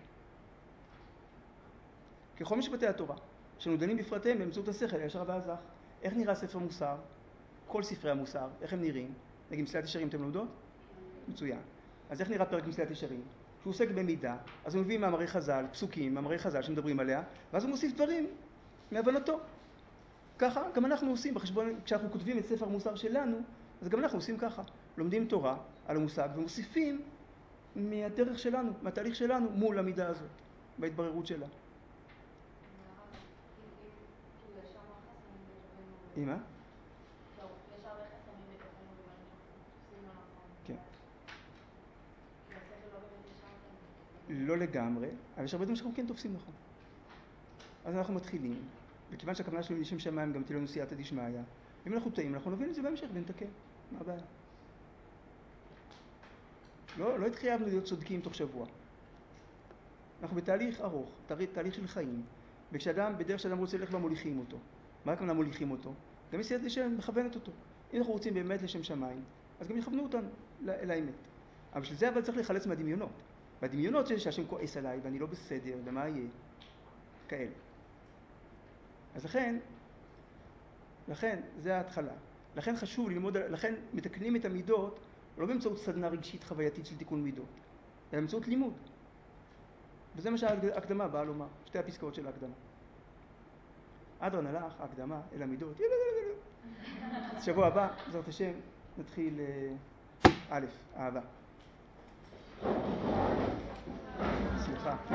ככל משפטי התורה, שאנו דנים בפרטיהם באמצעות השכל הישר והזך. איך נראה ספר מוסר? כל ספרי המוסר, איך הם נראים? נגיד מסילת ישרים אתם לומדות? מצוין. אז איך נראה פרק מסילת ישרים? שהוא עוסק במידה, אז הוא מביא מאמרי חז"ל, פסוקים, מאמרי חז"ל שמדברים עליה, ואז הוא מוסיף דברים מהבנתו. ככה גם אנחנו עושים בחשבון, כשאנחנו כותבים את ספר המוסר שלנו, אז גם אנחנו עושים ככה. לומדים תורה על המושג ומוסיפים מהדרך שלנו, מהתהליך שלנו מול המידה הזאת, בהתבררות שלה. עם מה? יש הרבה חסמים בתוכנו במה שאנחנו תופסים לא נכון. כן. כי השכל לא באמת ישר כאן. לא לגמרי, אבל יש הרבה דברים שאנחנו כן תופסים נכון. אז אנחנו מתחילים, וכיוון שהכוונה שלנו לשם שמיים גם תהיה לנו סייעתא דשמיא, אם אנחנו טועים, אנחנו נבין את זה בהמשך ונתקן. מה הבעיה? לא, לא התחייבנו להיות צודקים תוך שבוע. אנחנו בתהליך ארוך, תהליך של חיים, וכשאדם, בדרך שאדם רוצה ללכת ומוליכים אותו. מה הכוונה מוליכים אותו? גם יש סייעתא דשמיא מכוונת אותו. אם אנחנו רוצים באמת לשם שמיים, אז גם יכוונו אותנו אל האמת. אבל בשביל זה אבל צריך לחלץ מהדמיונות. והדמיונות שהשם כועס עליי ואני לא בסדר, ומה יהיה? כאלה. אז לכן, לכן, זה ההתחלה. לכן חשוב ללמוד, לכן מתקנים את המידות, לא באמצעות סדנה רגשית חווייתית של תיקון מידות, אלא באמצעות לימוד. וזה מה שההקדמה באה לומר, שתי הפסקאות של ההקדמה. אדרן הלך, ההקדמה, אל המידות. שבוע הבא, בעזרת השם, נתחיל א', אהבה. סליחה.